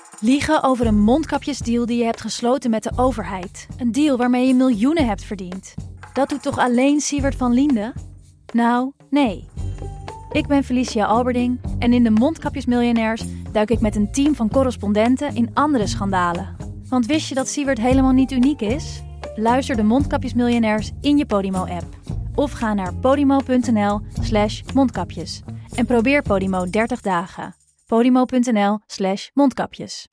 Liegen over een mondkapjesdeal die je hebt gesloten met de overheid. Een deal waarmee je miljoenen hebt verdiend. Dat doet toch alleen Siewert van Liende? Nou, nee. Ik ben Felicia Alberding en in de Mondkapjesmiljonairs duik ik met een team van correspondenten in andere schandalen. Want wist je dat Siewert helemaal niet uniek is? Luister de Mondkapjesmiljonairs in je Podimo-app. Of ga naar podimo.nl/mondkapjes. En probeer Podimo 30 dagen. podimo.nl/mondkapjes.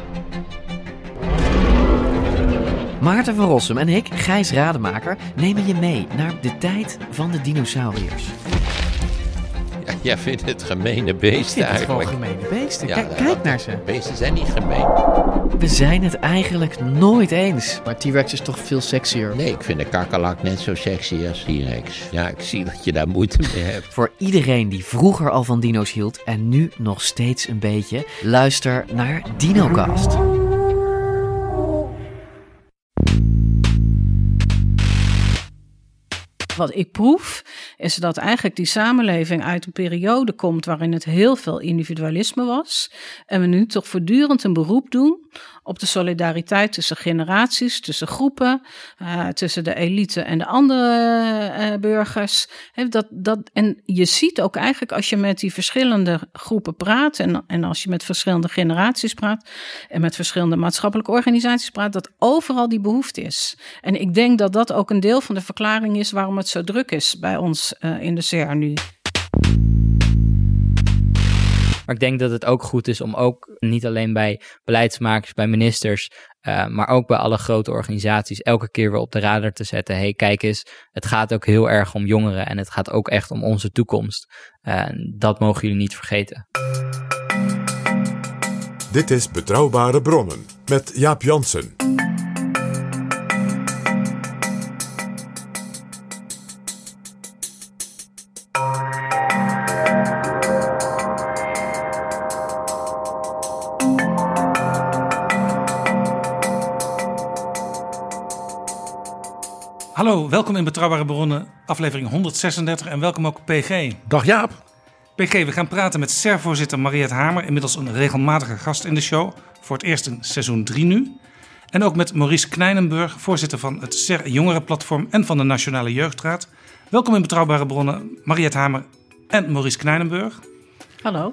Maarten van Rossum en ik, Gijs Rademaker, nemen je mee naar de tijd van de dinosauriërs. Ja, jij vindt het gemene beesten eigenlijk. Het gewoon gemene beesten. Ja, Kijk naar ze. Beesten zijn niet gemeen. We zijn het eigenlijk nooit eens. Maar T-Rex is toch veel sexier? Nee, ik vind de kakkerlak net zo sexy als T-Rex. Ja, ik zie dat je daar moeite mee hebt. Voor iedereen die vroeger al van dino's hield en nu nog steeds een beetje, luister naar DinoCast. Wat ik proef, is dat eigenlijk die samenleving uit een periode komt waarin het heel veel individualisme was. En we nu toch voortdurend een beroep doen op de solidariteit tussen generaties, tussen groepen, tussen de elite en de andere burgers. En je ziet ook eigenlijk als je met die verschillende groepen praat en als je met verschillende generaties praat en met verschillende maatschappelijke organisaties praat, dat overal die behoefte is. En ik denk dat dat ook een deel van de verklaring is waarom het zo druk is bij ons in de CR nu. Maar ik denk dat het ook goed is om ook niet alleen bij beleidsmakers, bij ministers, maar ook bij alle grote organisaties elke keer weer op de radar te zetten. Hey, kijk eens, het gaat ook heel erg om jongeren en het gaat ook echt om onze toekomst. Dat mogen jullie niet vergeten. Dit is Betrouwbare Bronnen met Jaap Jansen. Hallo, welkom in Betrouwbare Bronnen, aflevering 136 en welkom ook PG. Dag Jaap. PG, we gaan praten met SER-voorzitter Mariëtte Hamer, inmiddels een regelmatige gast in de show, voor het eerst in seizoen 3 nu. En ook met Maurice Knijnenburg, voorzitter van het SER-jongerenplatform en van de Nationale Jeugdraad. Welkom in Betrouwbare Bronnen, Mariëtte Hamer en Maurice Knijnenburg. Hallo.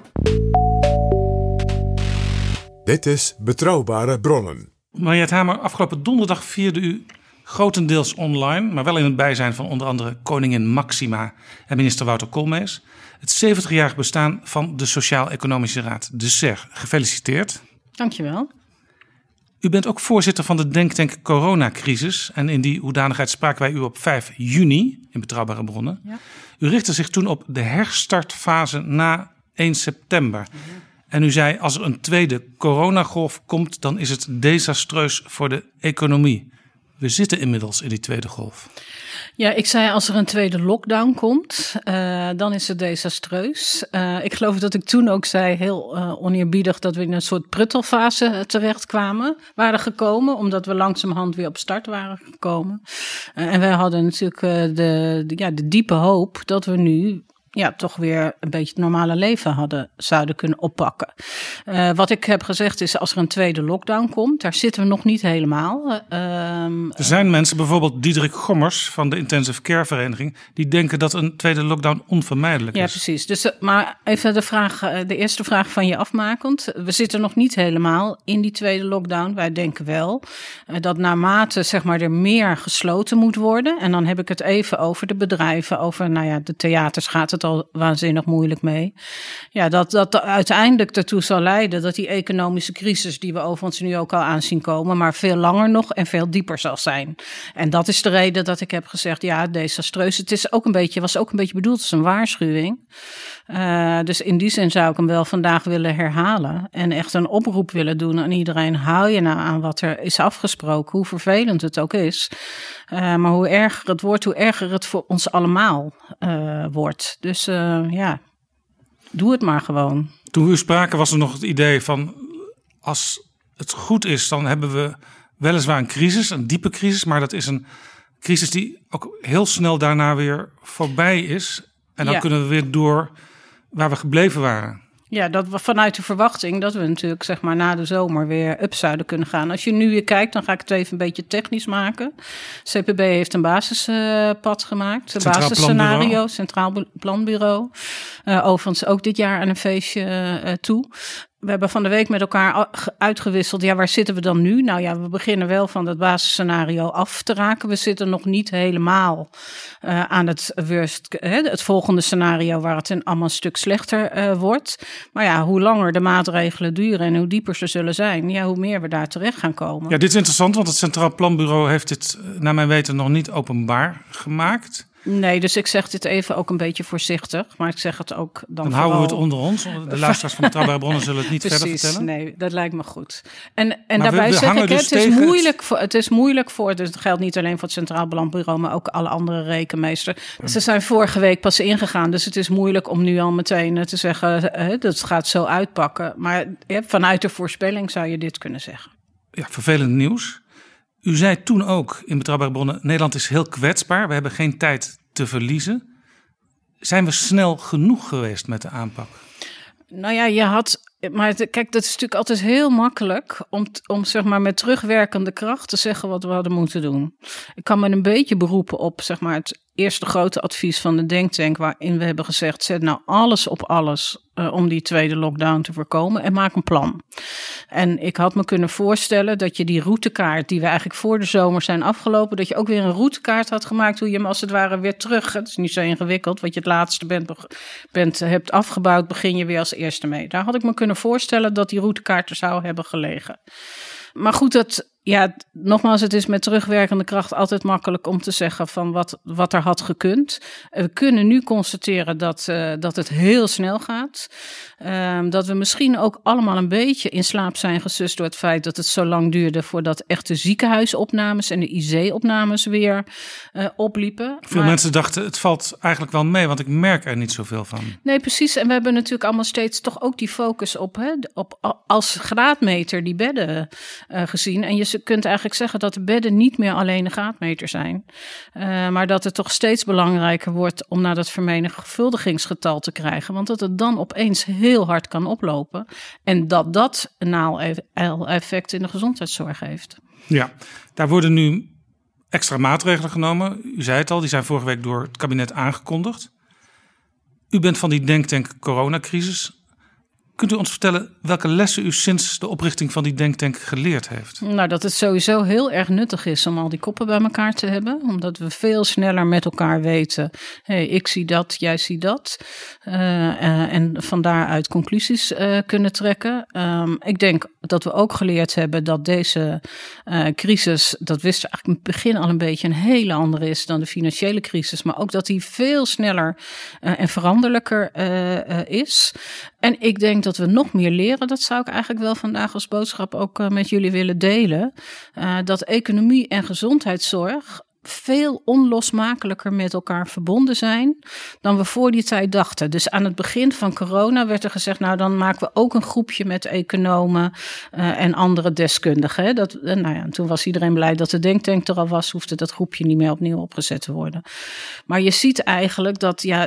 Dit is Betrouwbare Bronnen. Mariëtte Hamer, afgelopen donderdag vierde u grotendeels online, maar wel in het bijzijn van onder andere koningin Maxima en minister Wouter Koolmees, het 70-jarig bestaan van de Sociaal-Economische Raad, de SER. Gefeliciteerd. Dankjewel. U bent ook voorzitter van de denktank Coronacrisis en in die hoedanigheid spraken wij u op 5 juni in Betrouwbare Bronnen. Ja. U richtte zich toen op de herstartfase na 1 september. Ja. En u zei, als er een tweede coronagolf komt, dan is het desastreus voor de economie. We zitten inmiddels in die tweede golf. Ja, ik zei als er een tweede lockdown komt, dan is het desastreus. Ik geloof dat ik toen ook zei, heel oneerbiedig, dat we in een soort pruttelfase waren gekomen. Omdat we langzamerhand weer op start waren gekomen. En wij hadden natuurlijk de diepe hoop dat we nu toch weer een beetje het normale leven zouden kunnen oppakken. Wat ik heb gezegd is, als er een tweede lockdown komt, daar zitten we nog niet helemaal. Er zijn mensen, bijvoorbeeld Diederik Gommers van de Intensive Care Vereniging, die denken dat een tweede lockdown onvermijdelijk is. Ja, precies. Dus, maar even de eerste vraag van je afmakend. We zitten nog niet helemaal in die tweede lockdown. Wij denken wel dat naarmate er meer gesloten moet worden, en dan heb ik het even over de bedrijven, over de theaters gaat het al waanzinnig moeilijk mee. Ja, dat uiteindelijk ertoe zal leiden dat die economische crisis, die we overigens nu ook al aan zien komen, maar veel langer nog en veel dieper zal zijn. En dat is de reden dat ik heb gezegd, ja, desastreus. Het was ook een beetje bedoeld als een waarschuwing. Dus in die zin zou ik hem wel vandaag willen herhalen en echt een oproep willen doen aan iedereen. Hou je nou aan wat er is afgesproken, hoe vervelend het ook is. Maar hoe erger het wordt, hoe erger het voor ons allemaal wordt. Dus doe het maar gewoon. Toen we spraken was er nog het idee van, als het goed is, dan hebben we weliswaar een crisis, een diepe crisis. Maar dat is een crisis die ook heel snel daarna weer voorbij is. En dan kunnen we weer door waar we gebleven waren. Ja, dat we vanuit de verwachting dat we natuurlijk zeg maar na de zomer weer up zouden kunnen gaan. Als je nu weer kijkt, dan ga ik het even een beetje technisch maken. CPB heeft een basispad gemaakt. Een basisscenario, Centraal Planbureau. Overigens ook dit jaar aan een feestje toe. We hebben van de week met elkaar uitgewisseld. Ja, waar zitten we dan nu? Nou ja, we beginnen wel van het basisscenario af te raken. We zitten nog niet helemaal aan het het volgende scenario waar het allemaal een stuk slechter wordt. Maar ja, hoe langer de maatregelen duren en hoe dieper ze zullen zijn, ja, hoe meer we daar terecht gaan komen. Ja, dit is interessant, want het Centraal Planbureau heeft dit, naar mijn weten, nog niet openbaar gemaakt. Nee, dus ik zeg dit even ook een beetje voorzichtig, maar ik zeg het ook dan houden we het onder ons. De luisteraars van Betrouwbare Bronnen zullen het niet verder vertellen. Nee, dat lijkt me goed. En daarbij zeg ik, dus het is moeilijk voor, dus het geldt niet alleen voor het Centraal Planbureau, maar ook alle andere rekenmeesters. Ze zijn vorige week pas ingegaan, dus het is moeilijk om nu al meteen te zeggen, dat gaat zo uitpakken. Maar vanuit de voorspelling zou je dit kunnen zeggen. Ja, vervelend nieuws. U zei toen ook in Betrouwbare Bronnen, Nederland is heel kwetsbaar. We hebben geen tijd te verliezen. Zijn we snel genoeg geweest met de aanpak? Nou ja, maar kijk, dat is natuurlijk altijd heel makkelijk om zeg maar met terugwerkende kracht te zeggen wat we hadden moeten doen. Ik kan me een beetje beroepen op zeg maar het eerste grote advies van de denktank, waarin we hebben gezegd, zet nou alles op alles om die tweede lockdown te voorkomen en maak een plan. En ik had me kunnen voorstellen dat je die routekaart die we eigenlijk voor de zomer zijn afgelopen, dat je ook weer een routekaart had gemaakt hoe je hem als het ware weer terug, het is niet zo ingewikkeld, wat je het laatste hebt afgebouwd, begin je weer als eerste mee. Daar had ik me kunnen voorstellen dat die routekaart er zou hebben gelegen. Maar goed, nogmaals, het is met terugwerkende kracht altijd makkelijk om te zeggen van wat er had gekund. We kunnen nu constateren dat het heel snel gaat. Dat we misschien ook allemaal een beetje in slaap zijn gesust door het feit dat het zo lang duurde voordat echt de ziekenhuisopnames en de IC-opnames weer opliepen. Veel mensen dachten, het valt eigenlijk wel mee, want ik merk er niet zoveel van. Nee, precies. En we hebben natuurlijk allemaal steeds toch ook die focus op als graadmeter die bedden gezien. En je kunt eigenlijk zeggen dat de bedden niet meer alleen een graadmeter zijn. Maar dat het toch steeds belangrijker wordt om naar dat vermenigvuldigingsgetal te krijgen. Want dat het dan opeens heel hard kan oplopen. En dat een naal-effect in de gezondheidszorg heeft. Ja, daar worden nu extra maatregelen genomen. U zei het al, die zijn vorige week door het kabinet aangekondigd. U bent van die denktank coronacrisis. Kunt u ons vertellen welke lessen u sinds de oprichting van die denktank geleerd heeft? Nou, dat het sowieso heel erg nuttig is om al die koppen bij elkaar te hebben. Omdat we veel sneller met elkaar weten, hey, ik zie dat, jij ziet dat. En van daaruit conclusies kunnen trekken. Ik denk dat we ook geleerd hebben dat deze crisis, dat wisten we eigenlijk in het begin al een beetje, een hele andere is dan de financiële crisis. Maar ook dat die veel sneller en veranderlijker is. En ik denk dat we nog meer leren. Dat zou ik eigenlijk wel vandaag als boodschap ook met jullie willen delen. Dat economie en gezondheidszorg veel onlosmakelijker met elkaar verbonden zijn dan we voor die tijd dachten. Dus aan het begin van corona werd er gezegd, nou dan maken we ook een groepje met economen en andere deskundigen. Toen was iedereen blij dat de denktank er al was, hoefde dat groepje niet meer opnieuw opgezet te worden. Maar je ziet eigenlijk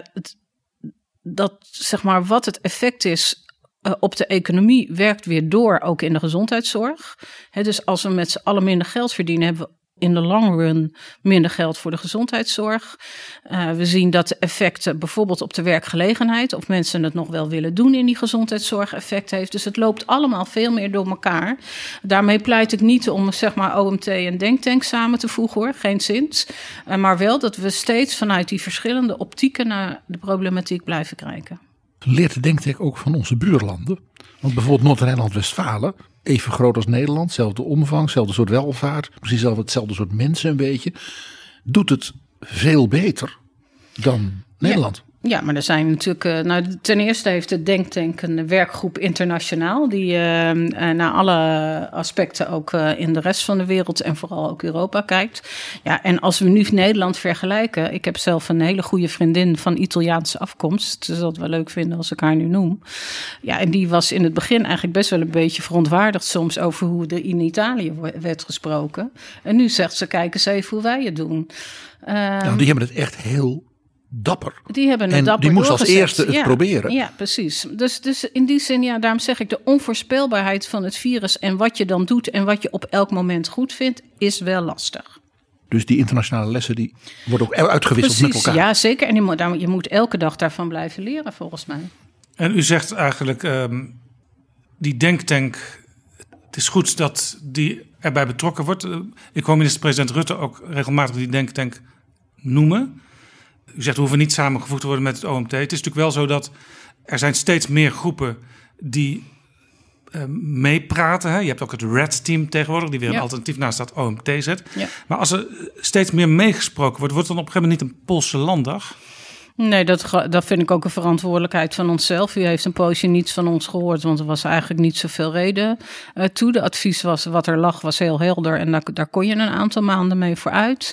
dat zeg maar wat het effect is op de economie werkt weer door, ook in de gezondheidszorg. Dus als we met z'n allen minder geld verdienen, hebben we in de long run minder geld voor de gezondheidszorg. We zien dat de effecten bijvoorbeeld op de werkgelegenheid, of mensen het nog wel willen doen in die gezondheidszorg, effect heeft. Dus het loopt allemaal veel meer door elkaar. Daarmee pleit ik niet om zeg maar OMT en denktank samen te voegen hoor, geen zins. Maar wel dat we steeds vanuit die verschillende optieken naar de problematiek blijven kijken. Leert de denktank ook van onze buurlanden? Want bijvoorbeeld Noord-Rijnland-Westfalen, even groot als Nederland, zelfde omvang, zelfde soort welvaart, precies hetzelfde soort mensen een beetje, doet het veel beter dan Nederland. Ja, maar er zijn natuurlijk, ten eerste heeft de denktank een werkgroep internationaal die naar alle aspecten ook in de rest van de wereld en vooral ook Europa kijkt. Ja, en als we nu Nederland vergelijken, ik heb zelf een hele goede vriendin van Italiaanse afkomst, dus dat wel leuk vinden als ik haar nu noem. Ja, en die was in het begin eigenlijk best wel een beetje verontwaardigd soms over hoe er in Italië werd gesproken. En nu zegt ze, kijk eens even hoe wij het doen. Die hebben het echt heel dapper. Die hebben het en dapper die moest als doorgezet. eerste het proberen. Ja, precies. Dus in die zin, daarom zeg ik, de onvoorspelbaarheid van het virus en wat je dan doet en wat je op elk moment goed vindt, is wel lastig. Dus die internationale lessen die worden ook uitgewisseld met elkaar. Ja, zeker. En je moet elke dag daarvan blijven leren, volgens mij. En u zegt eigenlijk, die denktank, het is goed dat die erbij betrokken wordt. Ik hoor minister-president Rutte ook regelmatig die denktank noemen. U zegt, we hoeven niet samengevoegd te worden met het OMT. Het is natuurlijk wel zo dat er zijn steeds meer groepen die meepraten. Hè? Je hebt ook het RED Team tegenwoordig, die weer een alternatief naast dat OMT zet. Ja. Maar als er steeds meer meegesproken wordt het dan op een gegeven moment niet een Poolse landdag? Nee, dat vind ik ook een verantwoordelijkheid van onszelf. U heeft een poosje niets van ons gehoord, want er was eigenlijk niet zoveel reden toe. De advies was, wat er lag, was heel helder en daar kon je een aantal maanden mee vooruit.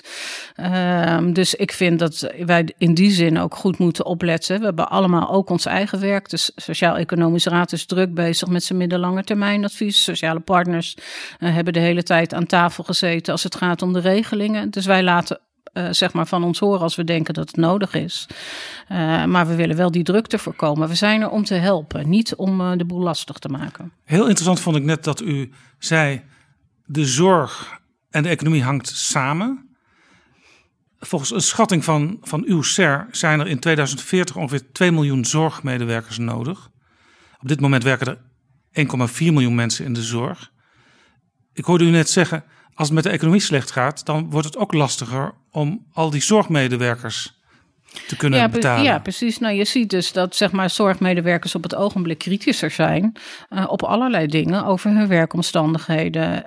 Dus ik vind dat wij in die zin ook goed moeten opletten. We hebben allemaal ook ons eigen werk. De Sociaal-Economische Raad is druk bezig met zijn middellange termijn advies. Sociale partners hebben de hele tijd aan tafel gezeten als het gaat om de regelingen. Dus wij laten zeg maar van ons horen als we denken dat het nodig is. Maar we willen wel die drukte voorkomen. We zijn er om te helpen, niet om de boel lastig te maken. Heel interessant vond ik net dat u zei, de zorg en de economie hangt samen. Volgens een schatting van uw SER zijn er in 2040 ongeveer 2 miljoen zorgmedewerkers nodig. Op dit moment werken er 1,4 miljoen mensen in de zorg. Ik hoorde u net zeggen, als het met de economie slecht gaat, dan wordt het ook lastiger om al die zorgmedewerkers te kunnen betalen. Ja, precies. Nou, je ziet dus dat zeg maar zorgmedewerkers op het ogenblik kritischer zijn op allerlei dingen over hun werkomstandigheden,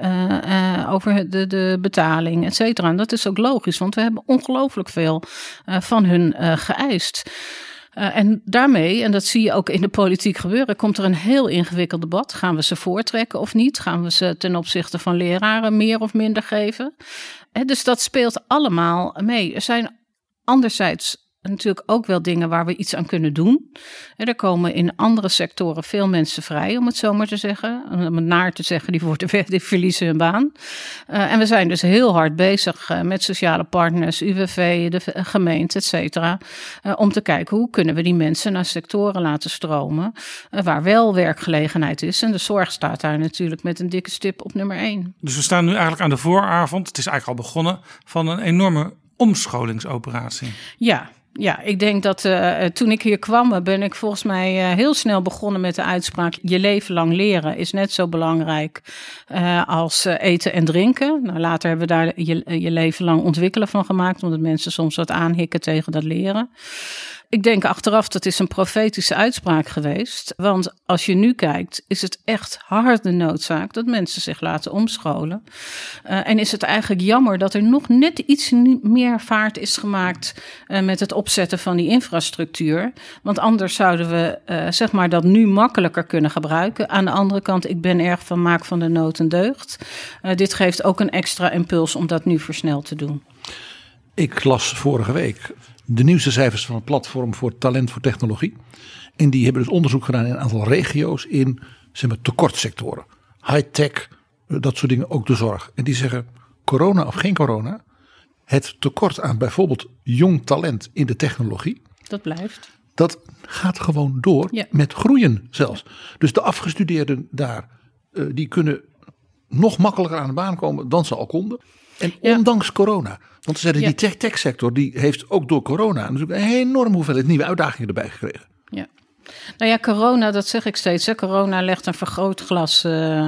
over de betaling, et cetera. En dat is ook logisch, want we hebben ongelooflijk veel van hun geëist. En daarmee, en dat zie je ook in de politiek gebeuren, komt er een heel ingewikkeld debat. Gaan we ze voortrekken of niet? Gaan we ze ten opzichte van leraren meer of minder geven? Dus dat speelt allemaal mee. Er zijn anderzijds natuurlijk ook wel dingen waar we iets aan kunnen doen. Er komen in andere sectoren veel mensen vrij, om het zo maar te zeggen. Om het naar te zeggen, die verliezen hun baan. En we zijn dus heel hard bezig met sociale partners, UWV, de gemeente, et cetera. Om te kijken hoe kunnen we die mensen naar sectoren laten stromen waar wel werkgelegenheid is. En de zorg staat daar natuurlijk met een dikke stip op nummer 1. Dus we staan nu eigenlijk aan de vooravond, het is eigenlijk al begonnen, van een enorme omscholingsoperatie. Ja, ik denk dat toen ik hier kwam, ben ik volgens mij heel snel begonnen met de uitspraak: je leven lang leren is net zo belangrijk als eten en drinken. Nou, later hebben we daar je leven lang ontwikkelen van gemaakt, omdat mensen soms wat aanhikken tegen dat leren. Ik denk achteraf, dat is een profetische uitspraak geweest. Want als je nu kijkt, is het echt harde noodzaak dat mensen zich laten omscholen. En is het eigenlijk jammer dat er nog net iets meer vaart is gemaakt met het opzetten van die infrastructuur. Want anders zouden we zeg maar dat nu makkelijker kunnen gebruiken. Aan de andere kant, ik ben erg van maak van de nood een deugd. Dit geeft ook een extra impuls om dat nu versneld te doen. Ik las vorige week de nieuwste cijfers van het platform voor talent voor technologie. En die hebben dus onderzoek gedaan in een aantal regio's in zeg maar, tekortsectoren. High-tech, dat soort dingen, ook de zorg. En die zeggen, corona of geen corona, het tekort aan bijvoorbeeld jong talent in de technologie, dat blijft. Dat gaat gewoon door met groeien zelfs. Dus de afgestudeerden daar, die kunnen nog makkelijker aan de baan komen dan ze al konden. En ondanks corona. Want ze zeiden, die tech-sector die heeft ook door corona natuurlijk een enorme hoeveelheid nieuwe uitdagingen erbij gekregen. Ja. Nou ja, corona, dat zeg ik steeds. Hè. Corona legt een vergrootglas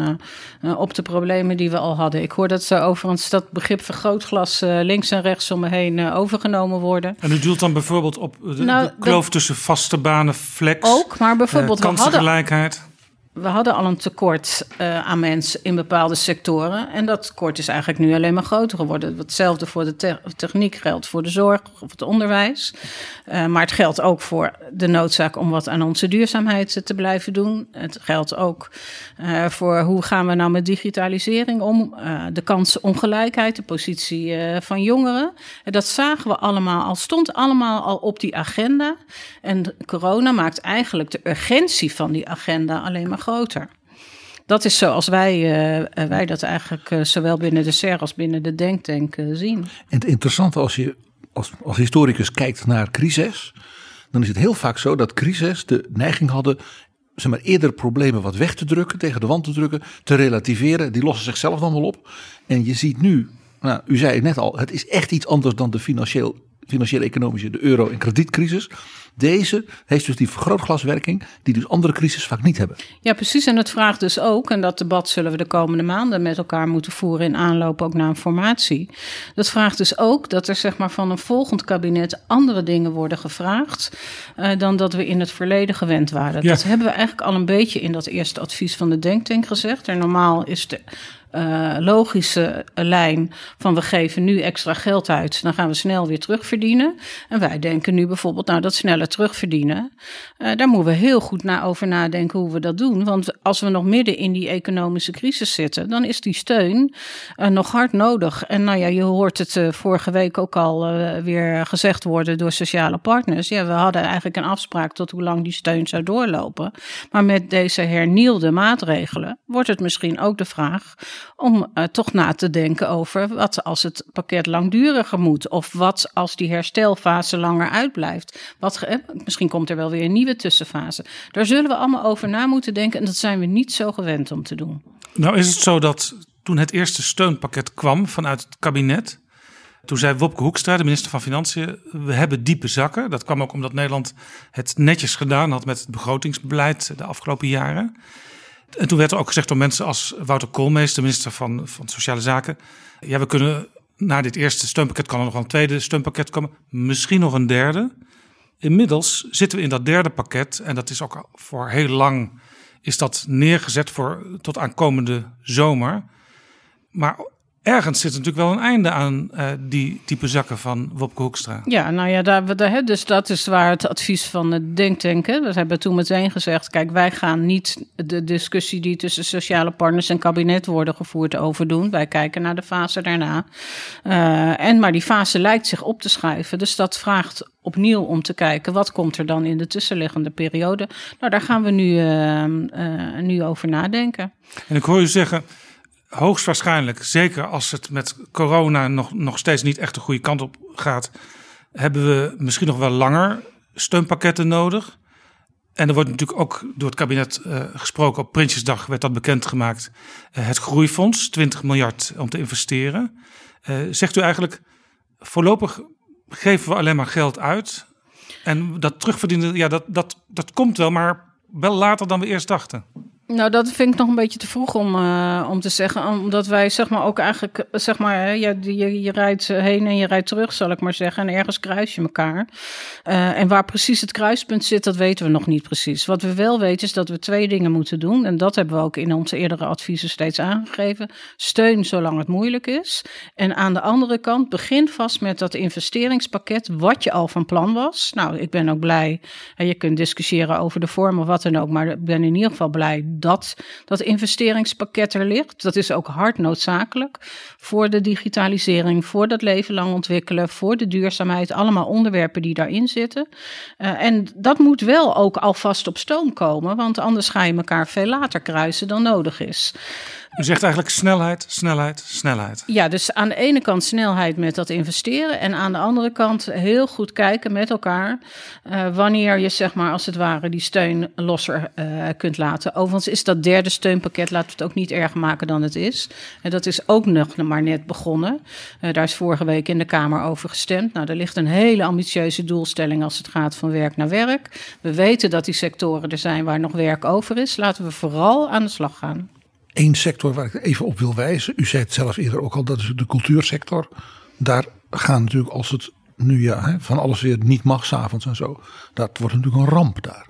op de problemen die we al hadden. Ik hoor dat overigens dat begrip vergrootglas links en rechts om me heen overgenomen worden. En u doelt dan bijvoorbeeld op de kloof tussen vaste banen, flex, ook, maar bijvoorbeeld kansengelijkheid. We hadden al een tekort aan mensen in bepaalde sectoren. En dat tekort is eigenlijk nu alleen maar groter geworden. Hetzelfde voor de techniek geldt voor de zorg of het onderwijs. Maar het geldt ook voor de noodzaak om wat aan onze duurzaamheid te blijven doen. Het geldt ook voor hoe gaan we nou met digitalisering om. De kansenongelijkheid, de positie van jongeren. En dat zagen we allemaal al, stond allemaal al op die agenda. En corona maakt eigenlijk de urgentie van die agenda alleen maar groter. Dat is zoals wij dat eigenlijk zowel binnen de SER als binnen de denktank zien. En het interessante als je als historicus kijkt naar crises, dan is het heel vaak zo dat crises de neiging hadden, zeg maar, eerder problemen wat weg te drukken, tegen de wand te drukken, te relativeren. Die lossen zichzelf dan wel op. En je ziet nu, nou, u zei het net al, het is echt iets anders dan de financiële economische, de euro- en kredietcrisis. Deze heeft dus die vergrootglaswerking die dus andere crises vaak niet hebben. Ja, precies. En het vraagt dus ook, en dat debat zullen we de komende maanden met elkaar moeten voeren in aanloop ook naar een formatie. Dat vraagt dus ook dat er zeg maar van een volgend kabinet andere dingen worden gevraagd dan dat we in het verleden gewend waren. Ja. Dat hebben we eigenlijk al een beetje in dat eerste advies van de Denktank gezegd. En normaal is de logische lijn van we geven nu extra geld uit, dan gaan we snel weer terugverdienen. En wij denken nu bijvoorbeeld, nou dat sneller terugverdienen, daar moeten we heel goed over nadenken hoe we dat doen. Want als we nog midden in die economische crisis zitten, dan is die steun nog hard nodig. En nou ja, je hoort het vorige week ook al weer gezegd worden door sociale partners. Ja, we hadden eigenlijk een afspraak tot hoe lang die steun zou doorlopen. Maar met deze hernieuwde maatregelen wordt het misschien ook de vraag om toch na te denken over wat als het pakket langduriger moet. Of wat als die herstelfase langer uitblijft. Misschien komt er wel weer een nieuwe tussenfase. Daar zullen we allemaal over na moeten denken. En dat zijn we niet zo gewend om te doen. Nou is het zo dat toen het eerste steunpakket kwam vanuit het kabinet, toen zei Wopke Hoekstra, de minister van Financiën, we hebben diepe zakken. Dat kwam ook omdat Nederland het netjes gedaan had met het begrotingsbeleid de afgelopen jaren. En toen werd er ook gezegd door mensen als Wouter Koolmees, de minister van Sociale Zaken, ja, we kunnen na dit eerste steunpakket kan er nog wel een tweede steunpakket komen, misschien nog een derde. Inmiddels zitten we in dat derde pakket en dat is ook voor heel lang is dat neergezet tot aankomende zomer. Maar ergens zit natuurlijk wel een einde aan die type zakken van Wopke Hoekstra. Ja, nou ja, dus dat is waar het advies van de Denktank. We hebben toen meteen gezegd, kijk, wij gaan niet de discussie die tussen sociale partners en kabinet worden gevoerd overdoen. Wij kijken naar de fase daarna. Maar die fase lijkt zich op te schuiven. Dus dat vraagt opnieuw om te kijken, wat komt er dan in de tussenliggende periode? Nou, daar gaan we nu over nadenken. En ik hoor u zeggen, hoogstwaarschijnlijk, zeker als het met corona nog steeds niet echt de goede kant op gaat, hebben we misschien nog wel langer steunpakketten nodig. En er wordt natuurlijk ook door het kabinet gesproken. Op Prinsjesdag werd dat bekendgemaakt. Het groeifonds, 20 miljard om te investeren. Zegt u eigenlijk, voorlopig geven we alleen maar geld uit. En dat terugverdienen, ja, dat komt wel, maar wel later dan we eerst dachten. Nou, dat vind ik nog een beetje te vroeg om te zeggen. Omdat wij zeg maar ook eigenlijk, zeg maar, je rijdt heen en je rijdt terug, zal ik maar zeggen. En ergens kruis je elkaar. En waar precies het kruispunt zit, dat weten we nog niet precies. Wat we wel weten is dat we 2 dingen moeten doen. En dat hebben we ook in onze eerdere adviezen steeds aangegeven. Steun zolang het moeilijk is. En aan de andere kant, begin vast met dat investeringspakket, wat je al van plan was. Nou, ik ben ook blij. Je kunt discussiëren over de vorm of wat dan ook. Maar ik ben in ieder geval blij dat investeringspakket er ligt. Dat is ook hard noodzakelijk voor de digitalisering, voor dat leven lang ontwikkelen, voor de duurzaamheid. Allemaal onderwerpen die daarin zitten. En dat moet wel ook alvast op stoom komen, want anders ga je elkaar veel later kruisen dan nodig is. U zegt eigenlijk snelheid. Ja, dus aan de ene kant snelheid met dat investeren en aan de andere kant heel goed kijken met elkaar wanneer je zeg maar als het ware die steun losser kunt laten. Overigens is dat derde steunpakket, laten we het ook niet erger maken dan het is. En dat is ook nog maar net begonnen. Daar is vorige week in de Kamer over gestemd. Nou, er ligt een hele ambitieuze doelstelling als het gaat van werk naar werk. We weten dat die sectoren er zijn waar nog werk over is. Laten we vooral aan de slag gaan. Eén sector waar ik even op wil wijzen. U zei het zelf eerder ook al, dat is de cultuursector. Daar gaan natuurlijk, als het nu van alles weer niet mag, 's avonds en zo. Dat wordt natuurlijk een ramp daar.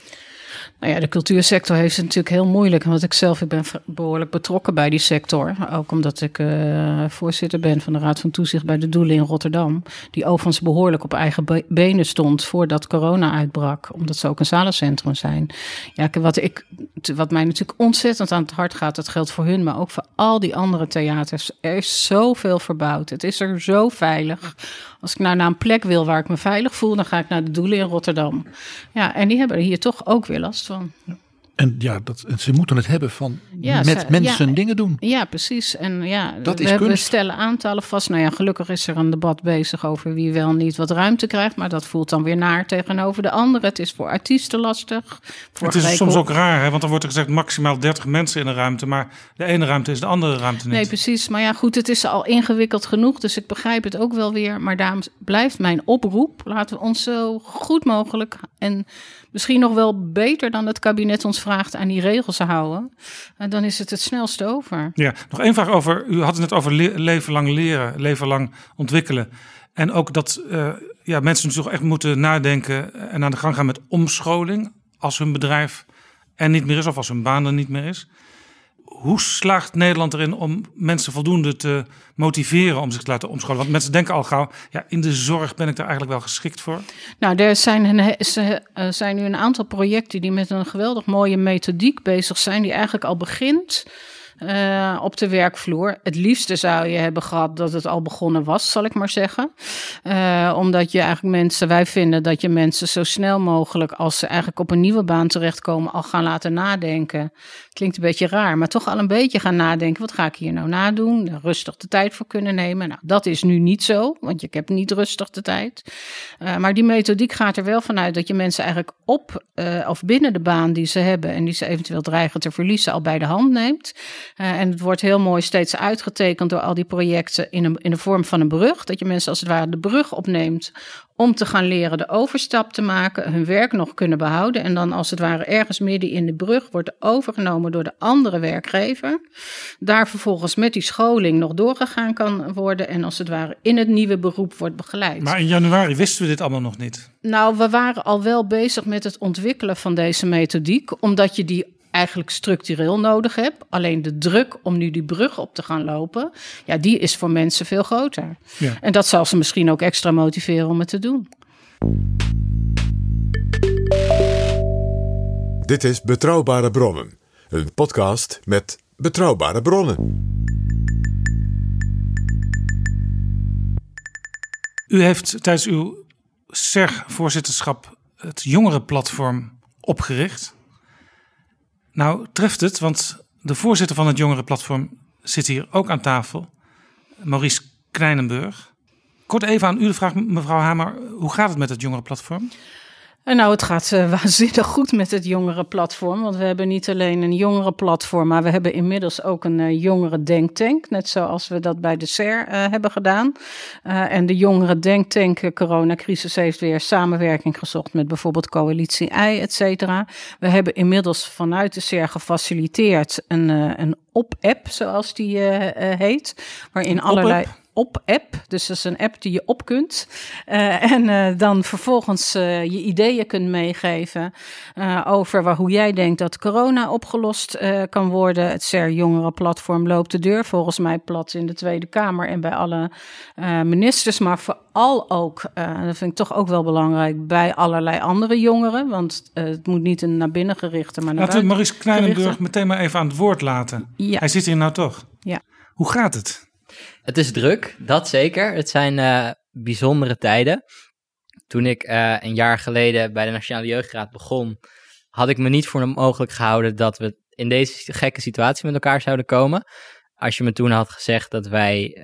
Nou ja, de cultuursector heeft het natuurlijk heel moeilijk. Want ik ben behoorlijk betrokken bij die sector. Ook omdat ik voorzitter ben van de Raad van Toezicht bij de Doelen in Rotterdam. Die overigens behoorlijk op eigen benen stond voordat corona uitbrak. Omdat ze ook een zalencentrum zijn. Ja, wat mij natuurlijk ontzettend aan het hart gaat, dat geldt voor hun, maar ook voor al die andere theaters. Er is zoveel verbouwd. Het is er zo veilig. Als ik nou naar een plek wil waar ik me veilig voel, dan ga ik naar de Doelen in Rotterdam. Ja, en die hebben er hier toch ook weer last van. En ja, ze moeten het hebben van met mensen dingen doen. Ja, precies. En we stellen aantallen vast. Nou ja, gelukkig is er een debat bezig over wie wel niet wat ruimte krijgt. Maar dat voelt dan weer naar tegenover de anderen. Het is voor artiesten lastig. Het is soms ook raar, hè? Want dan wordt er gezegd maximaal 30 mensen in een ruimte. Maar de ene ruimte is de andere ruimte niet. Nee, precies. Maar ja, goed, het is al ingewikkeld genoeg. Dus ik begrijp het ook wel weer. Maar daarom blijft mijn oproep. Laten we ons zo goed mogelijk en misschien nog wel beter dan het kabinet ons vraagt aan die regels houden. En dan is het snelste over. Ja, nog één vraag over. U had het net over leven lang leren, leven lang ontwikkelen. En ook dat mensen toch echt moeten nadenken en aan de gang gaan met omscholing als hun bedrijf er niet meer is of als hun baan er niet meer is. Hoe slaagt Nederland erin om mensen voldoende te motiveren om zich te laten omscholen? Want mensen denken al gauw, in de zorg ben ik daar eigenlijk wel geschikt voor. Nou, er zijn nu een aantal projecten die met een geweldig mooie methodiek bezig zijn, die eigenlijk al begint op de werkvloer. Het liefste zou je hebben gehad dat het al begonnen was, zal ik maar zeggen. Omdat je eigenlijk wij vinden dat je mensen zo snel mogelijk, als ze eigenlijk op een nieuwe baan terechtkomen, al gaan laten nadenken. Klinkt een beetje raar, maar toch al een beetje gaan nadenken. Wat ga ik hier nou nadoen? Daar rustig de tijd voor kunnen nemen. Nou, dat is nu niet zo, want ik heb niet rustig de tijd. Maar die methodiek gaat er wel vanuit dat je mensen eigenlijk of binnen de baan die ze hebben en die ze eventueel dreigen te verliezen, al bij de hand neemt. En het wordt heel mooi steeds uitgetekend door al die projecten in de vorm van een brug. Dat je mensen als het ware de brug opneemt om te gaan leren de overstap te maken, hun werk nog kunnen behouden. En dan als het ware ergens midden in de brug wordt overgenomen door de andere werkgever. Daar vervolgens met die scholing nog doorgegaan kan worden en als het ware in het nieuwe beroep wordt begeleid. Maar in januari wisten we dit allemaal nog niet. Nou, we waren al wel bezig met het ontwikkelen van deze methodiek, omdat je die eigenlijk structureel nodig hebt. Alleen de druk om nu die brug op te gaan lopen, die is voor mensen veel groter. Ja. En dat zal ze misschien ook extra motiveren om het te doen. Dit is Betrouwbare Bronnen, een podcast met betrouwbare bronnen. U heeft tijdens uw SERG-voorzitterschap het jongerenplatform opgericht. Nou, treft het, want de voorzitter van het jongerenplatform zit hier ook aan tafel. Maurice Kleinenburg. Kort even aan u de vraag, mevrouw Hamer. Hoe gaat het met het jongerenplatform? Nou, het gaat waanzinnig goed met het jongerenplatform. Want we hebben niet alleen een jongerenplatform, maar we hebben inmiddels ook een jongerendenktank. Net zoals we dat bij de SER hebben gedaan. En de jongerendenktank coronacrisis heeft weer samenwerking gezocht met bijvoorbeeld Coalitie I, et cetera. We hebben inmiddels vanuit de SER gefaciliteerd een op-app, zoals die heet. Waarin allerlei op-app, dus dat is een app die je op kunt. En dan vervolgens je ideeën kunt meegeven over hoe jij denkt dat corona opgelost kan worden. Het SER Jongerenplatform loopt de deur volgens mij plat in de Tweede Kamer en bij alle ministers. Maar vooral ook, dat vind ik toch ook wel belangrijk, bij allerlei andere jongeren. Want het moet niet een naar binnen gerichte, maar naar buiten. Laten we Maurice Kleinenburg meteen maar even aan het woord laten. Ja. Hij zit hier nou toch. Ja. Hoe gaat het? Het is druk, dat zeker. Het zijn bijzondere tijden. Toen ik een jaar geleden bij de Nationale Jeugdraad begon, had ik me niet voor mogelijk gehouden dat we in deze gekke situatie met elkaar zouden komen. Als je me toen had gezegd dat wij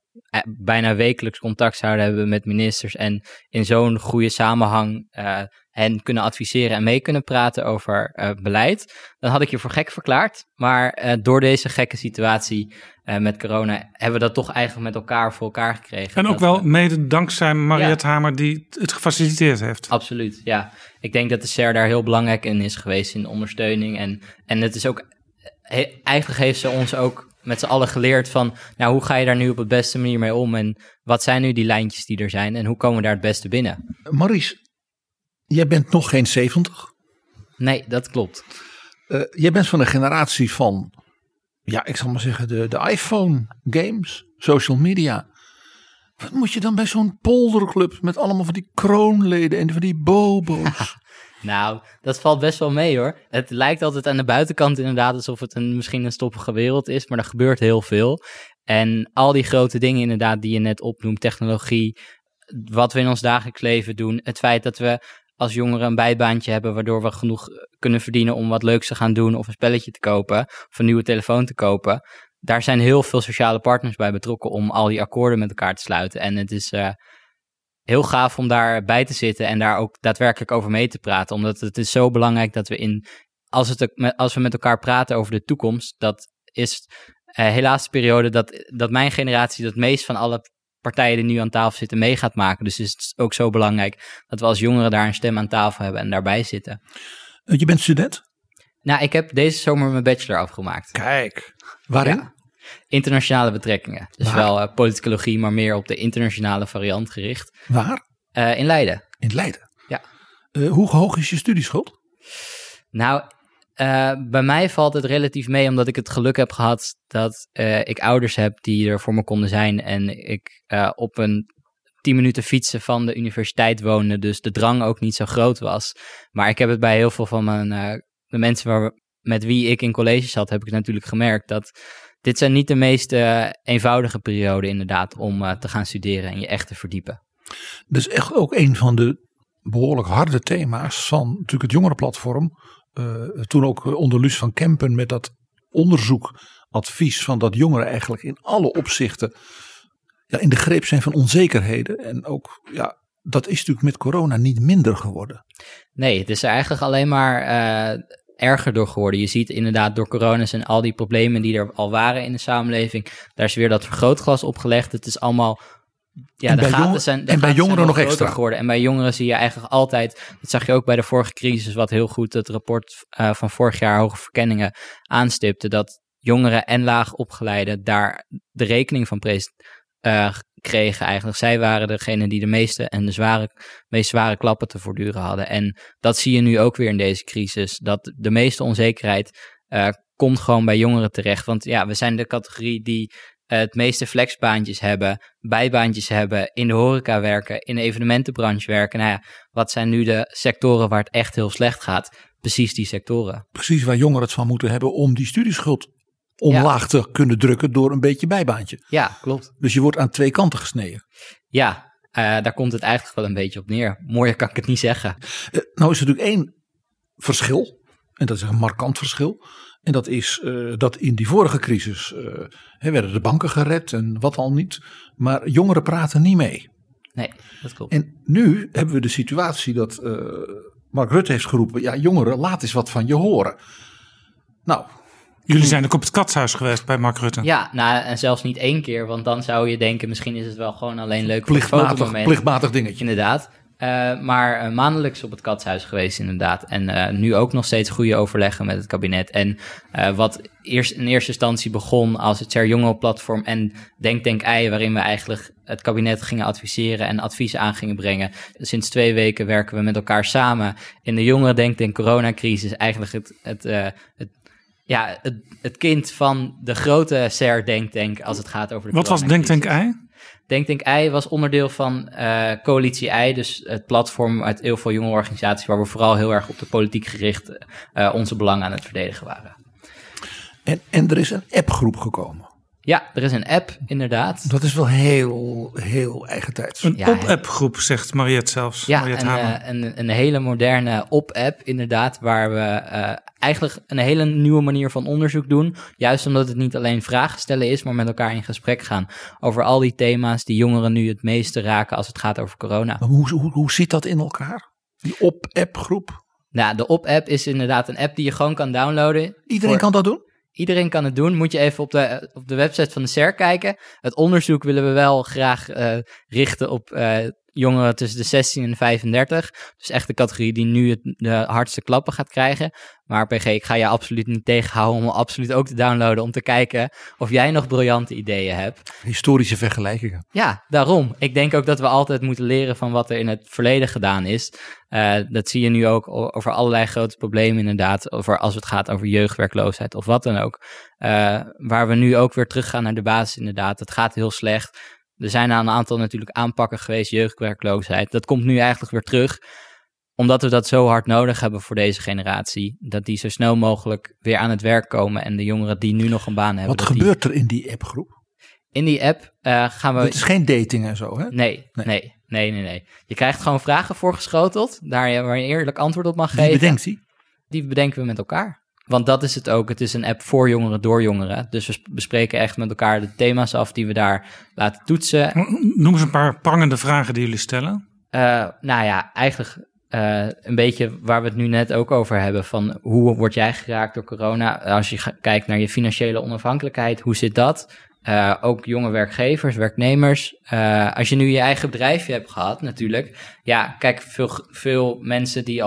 bijna wekelijks contact zouden hebben met ministers en in zo'n goede samenhang hen kunnen adviseren en mee kunnen praten over beleid, dan had ik je voor gek verklaard. Maar door deze gekke situatie met corona hebben we dat toch eigenlijk met elkaar voor elkaar gekregen. En ook wel mede dankzij Mariette Hamer die het gefaciliteerd heeft. Absoluut, ja. Ik denk dat de SER daar heel belangrijk in is geweest in de ondersteuning. En het is ook, eigenlijk heeft ze ons ook met z'n allen geleerd van, nou, hoe ga je daar nu op de beste manier mee om? En wat zijn nu die lijntjes die er zijn? En hoe komen we daar het beste binnen? Maurice, jij bent nog geen 70. Nee, dat klopt. Jij bent van de generatie van, ik zal maar zeggen, de iPhone games, social media. Wat moet je dan bij zo'n polderclub met allemaal van die kroonleden en van die bobo's? Nou, dat valt best wel mee hoor. Het lijkt altijd aan de buitenkant inderdaad alsof het misschien een stoppige wereld is, maar er gebeurt heel veel. En al die grote dingen inderdaad die je net opnoemt, technologie, wat we in ons dagelijks leven doen, het feit dat we als jongeren een bijbaantje hebben, waardoor we genoeg kunnen verdienen om wat leuks te gaan doen of een spelletje te kopen of een nieuwe telefoon te kopen. Daar zijn heel veel sociale partners bij betrokken om al die akkoorden met elkaar te sluiten. En het is heel gaaf om daarbij te zitten en daar ook daadwerkelijk over mee te praten. Omdat het is zo belangrijk dat we als we met elkaar praten over de toekomst, dat is helaas de periode dat mijn generatie het meest van alle partijen die nu aan tafel zitten mee gaat maken. Dus is het ook zo belangrijk dat we als jongeren daar een stem aan tafel hebben en daarbij zitten. Je bent student? Nou, ik heb deze zomer mijn bachelor afgemaakt. Kijk, waarin? Ja, internationale betrekkingen. Dus wel politicologie, maar meer op de internationale variant gericht. Waar? In Leiden. In Leiden? Ja. Hoe hoog is je studieschuld? Nou, bij mij valt het relatief mee, omdat ik het geluk heb gehad dat ik ouders heb die er voor me konden zijn. En ik op een 10 minuten fietsen van de universiteit woonde, dus de drang ook niet zo groot was. Maar ik heb het bij heel veel van de mensen met wie ik in college zat, heb ik natuurlijk gemerkt dat dit zijn niet de meest eenvoudige perioden inderdaad om te gaan studeren en je echt te verdiepen. Dat is echt ook een van de behoorlijk harde thema's van natuurlijk het jongerenplatform. Toen ook onder Luus van Kempen met dat onderzoekadvies van dat jongeren eigenlijk in alle opzichten in de greep zijn van onzekerheden. En ook, dat is natuurlijk met corona niet minder geworden. Nee, het is er eigenlijk alleen maar erger door geworden. Je ziet inderdaad door corona en al die problemen die er al waren in de samenleving, daar is weer dat vergrootglas opgelegd. Het is allemaal en bij jongeren nog extra geworden. En bij jongeren zie je eigenlijk altijd, dat zag je ook bij de vorige crisis, wat heel goed het rapport van vorig jaar Hoge Verkenningen aanstipte, dat jongeren en laag opgeleiden daar de rekening van kregen eigenlijk. Zij waren degene die de meest zware klappen te voortduren hadden. En dat zie je nu ook weer in deze crisis, dat de meeste onzekerheid komt gewoon bij jongeren terecht. Want we zijn de categorie die het meeste flexbaantjes hebben, bijbaantjes hebben, in de horeca werken, in de evenementenbranche werken. Wat zijn nu de sectoren waar het echt heel slecht gaat? Precies die sectoren. Precies waar jongeren het van moeten hebben om die studieschuld omlaag te kunnen drukken door een beetje bijbaantje. Ja, klopt. Dus je wordt aan 2 kanten gesneden. Ja, daar komt het eigenlijk wel een beetje op neer. Mooier kan ik het niet zeggen. Nou is er natuurlijk 1 verschil, en dat is een markant verschil. En dat is dat in die vorige crisis werden de banken gered en wat al niet. Maar jongeren praten niet mee. Nee, dat klopt. En nu hebben we de situatie dat Mark Rutte heeft geroepen, jongeren, laat eens wat van je horen. Nou, jullie zijn ook op het katshuis geweest bij Mark Rutte. Ja, en zelfs niet 1 keer, want dan zou je denken, misschien is het wel gewoon alleen leuk voor het fotomoment. Plichtmatig dingetje. Inderdaad. Maar maandelijks op het katshuis geweest inderdaad. En nu ook nog steeds goede overleggen met het kabinet. En wat in eerste instantie begon als het Ser Jongerenplatform en Denk Ei, waarin we eigenlijk het kabinet gingen adviseren en adviezen aan gingen brengen. Sinds 2 weken werken we met elkaar samen in de jongeren Denk coronacrisis. Eigenlijk het kind van de grote Ser Denk als het gaat over de Wat was Denk Ei? Denk Ei was onderdeel van Coalitie Ei, dus het platform uit heel veel jonge organisaties waar we vooral heel erg op de politiek gericht onze belangen aan het verdedigen waren. En er is een appgroep gekomen. Ja, er is een app, inderdaad. Dat is wel heel, heel eigentijds. Een op-app-groep, zegt Mariette zelfs. Ja, een hele moderne op-app, inderdaad, waar we eigenlijk een hele nieuwe manier van onderzoek doen. Juist omdat het niet alleen vragen stellen is, maar met elkaar in gesprek gaan over al die thema's die jongeren nu het meeste raken als het gaat over corona. Maar hoe zit dat in elkaar? Die op-app-groep? Nou, de op-app is inderdaad een app die je gewoon kan downloaden. Iedereen kan dat doen? Iedereen kan het doen. Moet je even op de website van de SER kijken. Het onderzoek willen we wel graag richten op jongeren tussen de 16 en 35. Dus echt de categorie die nu de hardste klappen gaat krijgen. Maar PG, ik ga je absoluut niet tegenhouden om absoluut ook te downloaden. Om te kijken of jij nog briljante ideeën hebt. Historische vergelijkingen. Ja, daarom. Ik denk ook dat we altijd moeten leren van wat er in het verleden gedaan is. Dat zie je nu ook over allerlei grote problemen inderdaad. Als het gaat over jeugdwerkloosheid of wat dan ook. Waar we nu ook weer teruggaan naar de basis inderdaad. Het gaat heel slecht. Er zijn een aantal natuurlijk aanpakken geweest, jeugdwerkloosheid. Dat komt nu eigenlijk weer terug. Omdat we dat zo hard nodig hebben voor deze generatie. Dat die zo snel mogelijk weer aan het werk komen. En de jongeren die nu nog een baan hebben. Wat gebeurt er in die appgroep? In die app gaan we... Het is geen dating en zo, hè? Nee. Je krijgt gewoon vragen voorgeschoteld, waar je een eerlijk antwoord op mag geven. Wie bedenkt die? Die bedenken we met elkaar. Want dat is het ook. Het is een app voor jongeren, door jongeren. Dus we bespreken echt met elkaar de thema's af die we daar laten toetsen. Noem eens een paar prangende vragen die jullie stellen. Eigenlijk een beetje waar we het nu net ook over hebben. Van hoe word jij geraakt door corona? Als je kijkt naar je financiële onafhankelijkheid, hoe zit dat? Ook jonge werkgevers, werknemers. Als je nu je eigen bedrijfje hebt gehad natuurlijk. Ja, kijk, veel mensen die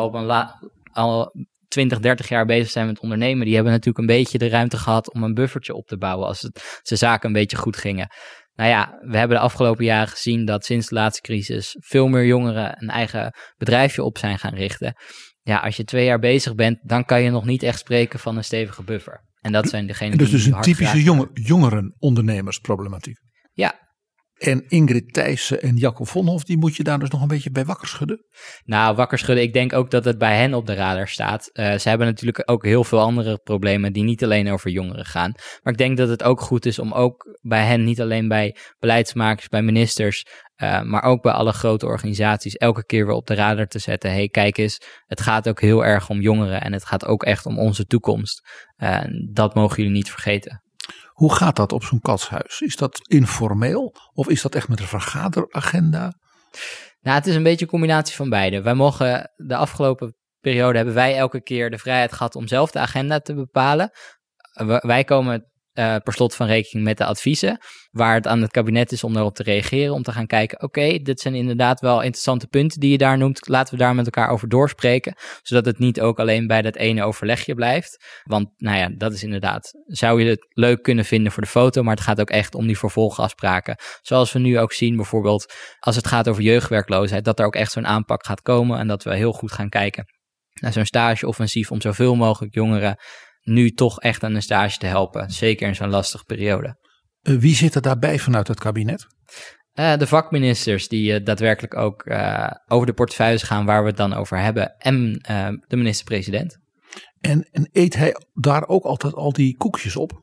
al 20, 30 jaar bezig zijn met ondernemen, die hebben natuurlijk een beetje de ruimte gehad om een buffertje op te bouwen als de zaken een beetje goed gingen. Nou ja, we hebben de afgelopen jaren gezien dat sinds de laatste crisis veel meer jongeren een eigen bedrijfje op zijn gaan richten. Ja, als je 2 jaar bezig bent, dan kan je nog niet echt spreken van een stevige buffer. En dat zijn degenen die dus een typische jongerenondernemersproblematiek. Ja. En Ingrid Thijssen en Jacob Vonhoff, die moet je daar dus nog een beetje bij wakker schudden? Nou, wakker schudden, ik denk ook dat het bij hen op de radar staat. Ze hebben natuurlijk ook heel veel andere problemen die niet alleen over jongeren gaan. Maar ik denk dat het ook goed is om ook bij hen, niet alleen bij beleidsmakers, bij ministers, maar ook bij alle grote organisaties, elke keer weer op de radar te zetten. Hey, kijk eens, het gaat ook heel erg om jongeren en het gaat ook echt om onze toekomst. Dat mogen jullie niet vergeten. Hoe gaat dat op zo'n katshuis? Is dat informeel of is dat echt met een vergaderagenda? Nou, het is een beetje een combinatie van beide. Wij mogen de afgelopen periode hebben wij elke keer de vrijheid gehad om zelf de agenda te bepalen. Wij komen per slot van rekening met de adviezen, waar het aan het kabinet is om daarop te reageren, om te gaan kijken, oké, dit zijn inderdaad wel interessante punten die je daar noemt, laten we daar met elkaar over doorspreken, zodat het niet ook alleen bij dat ene overlegje blijft, want nou ja, dat is inderdaad, zou je het leuk kunnen vinden voor de foto, maar het gaat ook echt om die vervolgafspraken, zoals we nu ook zien bijvoorbeeld, als het gaat over jeugdwerkloosheid, dat er ook echt zo'n aanpak gaat komen en dat we heel goed gaan kijken naar zo'n stageoffensief om zoveel mogelijk jongeren nu toch echt aan een stage te helpen. Zeker in zo'n lastige periode. Wie zit er daarbij vanuit het kabinet? De vakministers die daadwerkelijk ook over de portefeuilles gaan waar we het dan over hebben. En de minister-president. En eet hij daar ook altijd al die koekjes op?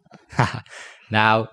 Nou,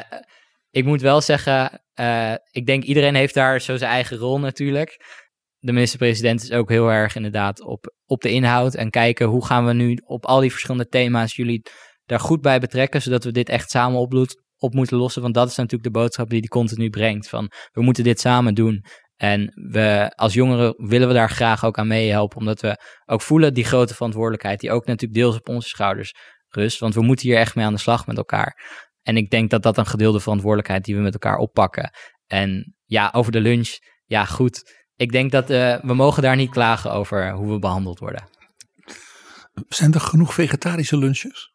ik moet wel zeggen, ik denk iedereen heeft daar zo zijn eigen rol natuurlijk. De minister-president is ook heel erg inderdaad op de inhoud en kijken hoe gaan we nu op al die verschillende thema's jullie daar goed bij betrekken, zodat we dit echt samen op moeten lossen. Want dat is natuurlijk de boodschap die continu brengt. Van we moeten dit samen doen. En we als jongeren willen we daar graag ook aan meehelpen, omdat we ook voelen die grote verantwoordelijkheid die ook natuurlijk deels op onze schouders rust. Want we moeten hier echt mee aan de slag met elkaar. En ik denk dat dat een gedeelde verantwoordelijkheid die we met elkaar oppakken. En ja, over de lunch, ja goed. Ik denk dat we mogen daar niet klagen over hoe we behandeld worden. Zijn er genoeg vegetarische lunches?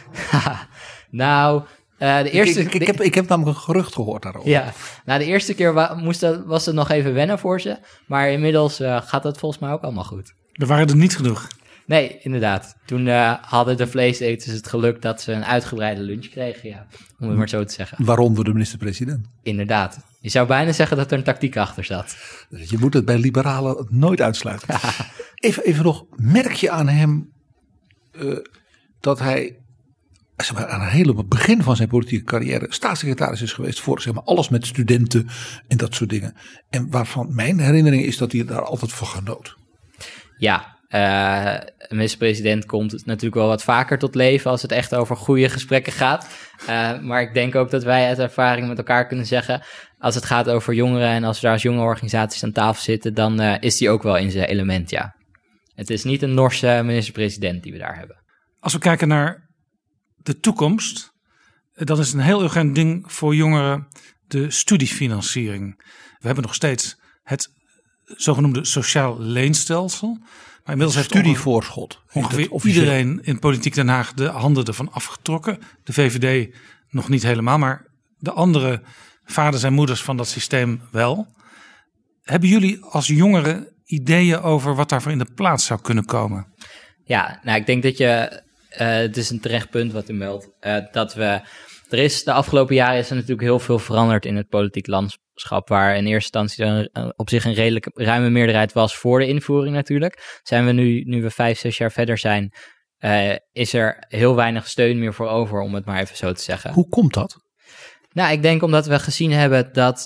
Nou, de eerste... Ik heb namelijk een gerucht gehoord daarover. Ja, nou de eerste keer was het nog even wennen voor ze. Maar inmiddels gaat het volgens mij ook allemaal goed. Er waren er niet genoeg. Nee, inderdaad. Toen hadden de vleeseters het geluk dat ze een uitgebreide lunch kregen, ja, om het maar zo te zeggen. Waaronder de minister-president. Inderdaad. Je zou bijna zeggen dat er een tactiek achter zat. Je moet het bij liberalen nooit uitsluiten. Even nog, merk je aan hem dat hij aan het hele begin van zijn politieke carrière staatssecretaris is geweest voor zeg maar, alles met studenten en dat soort dingen. En waarvan mijn herinnering is dat hij daar altijd van genoot. Ja, de minister-president komt natuurlijk wel wat vaker tot leven als het echt over goede gesprekken gaat. Maar ik denk ook dat wij uit ervaring met elkaar kunnen zeggen, als het gaat over jongeren en als we daar als jonge organisaties aan tafel zitten, dan is die ook wel in zijn element, ja. Het is niet een Norse minister-president die we daar hebben. Als we kijken naar de toekomst, dan is een heel urgent ding voor jongeren de studiefinanciering. We hebben nog steeds het zogenoemde sociaal leenstelsel. Maar inmiddels heeft studievoorschot. Ongeveer iedereen in Politiek Den Haag de handen ervan afgetrokken. De VVD nog niet helemaal, maar de andere vaders en moeders van dat systeem wel. Hebben jullie als jongeren ideeën over wat daarvoor in de plaats zou kunnen komen? Ja, nou ik denk dat het is een terecht punt wat u meldt. De afgelopen jaren is er natuurlijk heel veel veranderd in het politiek landschap, waar in eerste instantie er op zich een redelijk ruime meerderheid was voor de invoering natuurlijk. Zijn we nu we 5-6 jaar verder zijn, is er heel weinig steun meer voor over, om het maar even zo te zeggen. Hoe komt dat? Nou, ik denk omdat we gezien hebben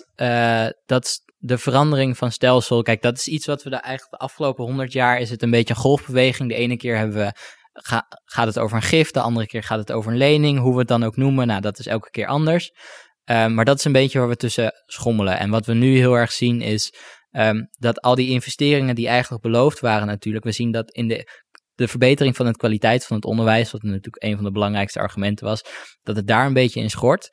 dat de verandering van stelsel... Kijk, dat is iets wat we eigenlijk de afgelopen 100 jaar... is het een beetje een golfbeweging. De ene keer gaat het over een gift, de andere keer gaat het over een lening. Hoe we het dan ook noemen, nou, dat is elke keer anders. Maar dat is een beetje waar we tussen schommelen. En wat we nu heel erg zien is dat al die investeringen die eigenlijk beloofd waren natuurlijk... We zien dat in de verbetering van de kwaliteit van het onderwijs... wat natuurlijk een van de belangrijkste argumenten was... dat het daar een beetje in schort.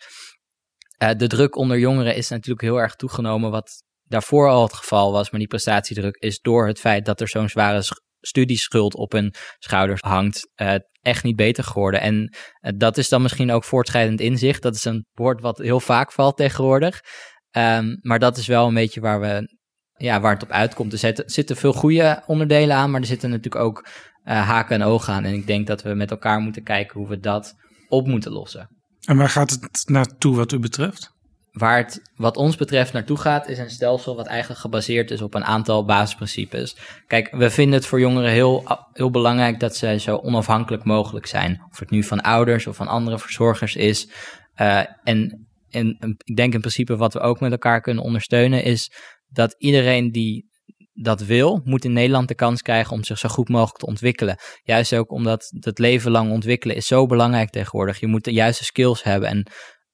De druk onder jongeren is natuurlijk heel erg toegenomen... wat daarvoor al het geval was, maar die prestatiedruk is door het feit... dat er zo'n zware studieschuld op hun schouders hangt... echt niet beter geworden. En dat is dan misschien ook voortschrijdend inzicht. Dat is een woord wat heel vaak valt tegenwoordig. Maar dat is wel een beetje waar het op uitkomt. Er zitten veel goede onderdelen aan, maar er zitten natuurlijk ook haken en ogen aan. En ik denk dat we met elkaar moeten kijken hoe we dat op moeten lossen. En waar gaat het naartoe wat u betreft? Waar het wat ons betreft naartoe gaat, is een stelsel wat eigenlijk gebaseerd is op een aantal basisprincipes. Kijk, we vinden het voor jongeren heel belangrijk dat ze zo onafhankelijk mogelijk zijn. Of het nu van ouders of van andere verzorgers is. En ik denk in principe wat we ook met elkaar kunnen ondersteunen is dat iedereen die dat wil, moet in Nederland de kans krijgen om zich zo goed mogelijk te ontwikkelen. Juist ook omdat het leven lang ontwikkelen is zo belangrijk tegenwoordig. Je moet de juiste skills hebben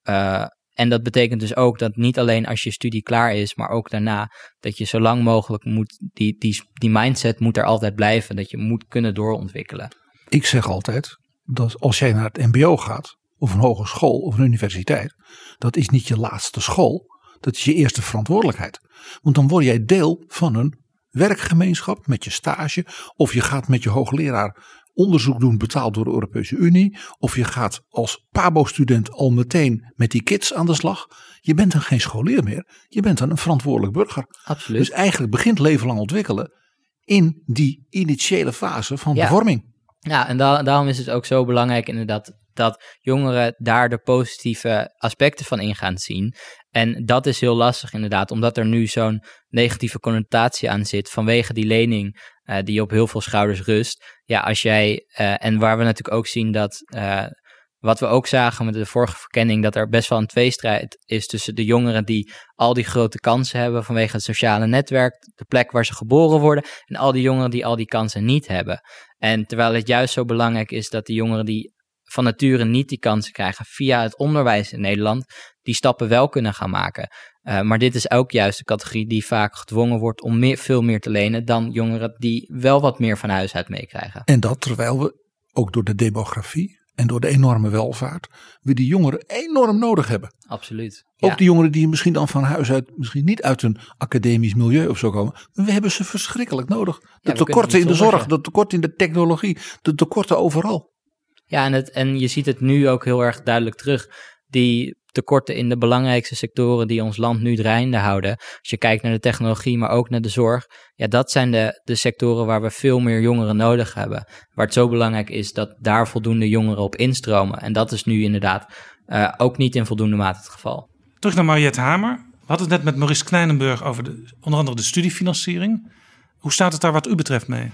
en dat betekent dus ook dat niet alleen als je studie klaar is, maar ook daarna, dat je zo lang mogelijk moet, die mindset moet er altijd blijven, dat je moet kunnen doorontwikkelen. Ik zeg altijd, dat als jij naar het mbo gaat, of een hogeschool of een universiteit, dat is niet je laatste school, dat is je eerste verantwoordelijkheid. Want dan word jij deel van een werkgemeenschap met je stage, of je gaat met je hoogleraar onderzoek doen betaald door de Europese Unie, of je gaat als PABO-student al meteen met die kids aan de slag. Je bent dan geen scholier meer, je bent dan een verantwoordelijk burger. Absoluut. Dus eigenlijk begint leven lang ontwikkelen in die initiële fase van de vorming. Ja, en daarom is het ook zo belangrijk inderdaad dat jongeren daar de positieve aspecten van in gaan zien. En dat is heel lastig inderdaad, omdat er nu zo'n negatieve connotatie aan zit vanwege die lening die op heel veel schouders rust. Ja, als jij, en waar we natuurlijk ook zien dat, wat we ook zagen met de vorige verkenning, dat er best wel een tweestrijd is tussen de jongeren die al die grote kansen hebben vanwege het sociale netwerk, de plek waar ze geboren worden, en al die jongeren die al die kansen niet hebben. En terwijl het juist zo belangrijk is dat de jongeren die van nature niet die kansen krijgen via het onderwijs in Nederland, die stappen wel kunnen gaan maken. Maar dit is ook juist de categorie die vaak gedwongen wordt om veel meer te lenen dan jongeren die wel wat meer van huis uit meekrijgen. En dat terwijl we ook door de demografie en door de enorme welvaart we die jongeren enorm nodig hebben. Absoluut. Ook die jongeren die misschien dan van huis uit, misschien niet uit een academisch milieu of zo komen. Maar we hebben ze verschrikkelijk nodig. De tekorten in de zorg, de tekorten in de technologie, de tekorten overal. Ja, en je ziet het nu ook heel erg duidelijk terug. Die tekorten in de belangrijkste sectoren die ons land nu draaiende houden. Als je kijkt naar de technologie, maar ook naar de zorg. Ja, dat zijn de sectoren waar we veel meer jongeren nodig hebben. Waar het zo belangrijk is dat daar voldoende jongeren op instromen. En dat is nu inderdaad ook niet in voldoende mate het geval. Terug naar Mariette Hamer. We hadden het net met Maurice Kleinenburg over onder andere de studiefinanciering. Hoe staat het daar wat u betreft mee?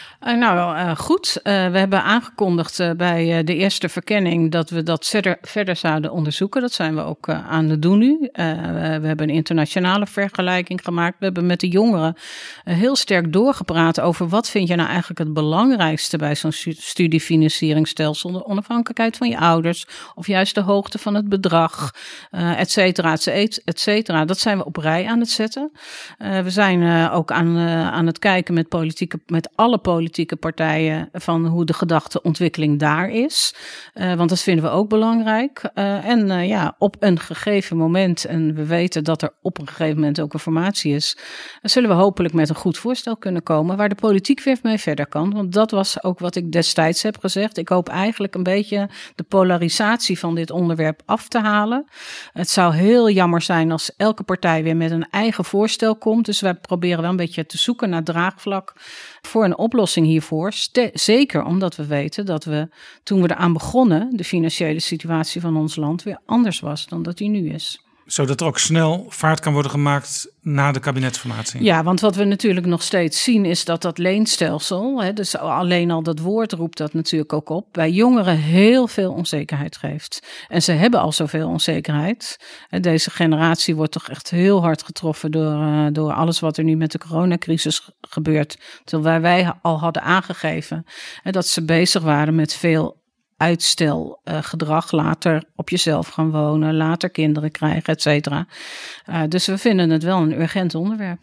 Goed. We hebben aangekondigd bij de eerste verkenning dat we dat verder zouden onderzoeken. Dat zijn we ook aan het doen nu. We hebben een internationale vergelijking gemaakt. We hebben met de jongeren heel sterk doorgepraat over wat vind je nou eigenlijk het belangrijkste bij zo'n studiefinancieringsstelsel. De onafhankelijkheid van je ouders of juist de hoogte van het bedrag, et cetera. Dat zijn we op rij aan het zetten. We zijn ook aan het kijken met alle politieke partijen van hoe de gedachteontwikkeling daar is. Want dat vinden we ook belangrijk. Op een gegeven moment, en we weten dat er op een gegeven moment ook een formatie is, zullen we hopelijk met een goed voorstel kunnen komen waar de politiek weer mee verder kan. Want dat was ook wat ik destijds heb gezegd. Ik hoop eigenlijk een beetje de polarisatie van dit onderwerp af te halen. Het zou heel jammer zijn als elke partij weer met een eigen voorstel komt. Dus wij proberen wel een beetje te zoeken naar draagvlak voor een oplossing hiervoor. Zeker omdat we weten dat we, toen we eraan begonnen, de financiële situatie van ons land weer anders was dan dat die nu is. Zodat er ook snel vaart kan worden gemaakt na de kabinetsformatie. Ja, want wat we natuurlijk nog steeds zien is dat leenstelsel, dus alleen al dat woord roept dat natuurlijk ook op, bij jongeren heel veel onzekerheid geeft. En ze hebben al zoveel onzekerheid. Deze generatie wordt toch echt heel hard getroffen door alles wat er nu met de coronacrisis gebeurt. Terwijl wij al hadden aangegeven dat ze bezig waren met veel uitstelgedrag, later op jezelf gaan wonen, later kinderen krijgen, et cetera. Dus we vinden het wel een urgent onderwerp.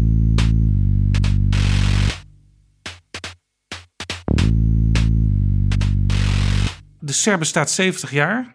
De SER bestaat 70 jaar.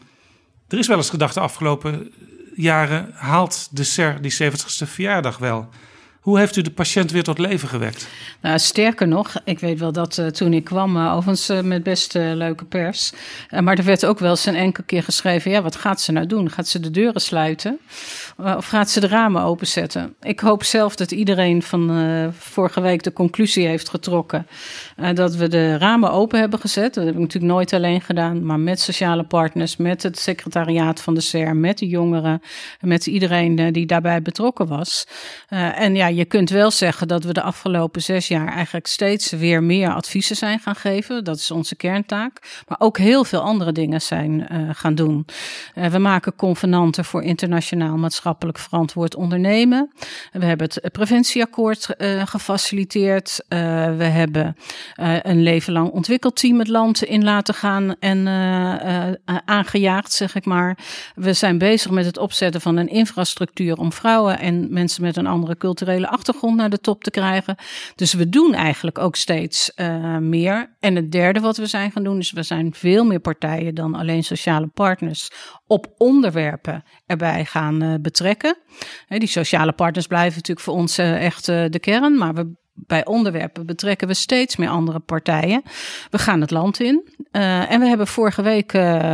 Er is wel eens gedacht de afgelopen jaren, haalt de SER die 70ste verjaardag wel? Hoe heeft u de patiënt weer tot leven gewekt? Nou, sterker nog, ik weet wel dat toen ik kwam, overigens met best leuke pers. Maar er werd ook wel eens een enkele keer geschreven, ja, wat gaat ze nou doen? Gaat ze de deuren sluiten? Of gaat ze de ramen openzetten? Ik hoop zelf dat iedereen van vorige week de conclusie heeft getrokken dat we de ramen open hebben gezet. Dat heb ik natuurlijk nooit alleen gedaan, maar met sociale partners, met het secretariaat van de SER, met de jongeren, met iedereen die daarbij betrokken was. En ja, je kunt wel zeggen dat we de afgelopen 6 jaar eigenlijk steeds weer meer adviezen zijn gaan geven. Dat is onze kerntaak. Maar ook heel veel andere dingen zijn gaan doen. We maken convenanten voor internationaal maatschappelijk verantwoord ondernemen. We hebben het preventieakkoord gefaciliteerd. We hebben een leven lang ontwikkelteam het land in laten gaan en aangejaagd, zeg ik maar. We zijn bezig met het opzetten van een infrastructuur om vrouwen en mensen met een andere culturele achtergrond naar de top te krijgen. Dus we doen eigenlijk ook steeds meer. En het derde wat we zijn gaan doen is we zijn veel meer partijen dan alleen sociale partners op onderwerpen erbij gaan betrekken. Die sociale partners blijven natuurlijk voor ons echt de kern, maar bij onderwerpen betrekken we steeds meer andere partijen. We gaan het land in. En we hebben vorige week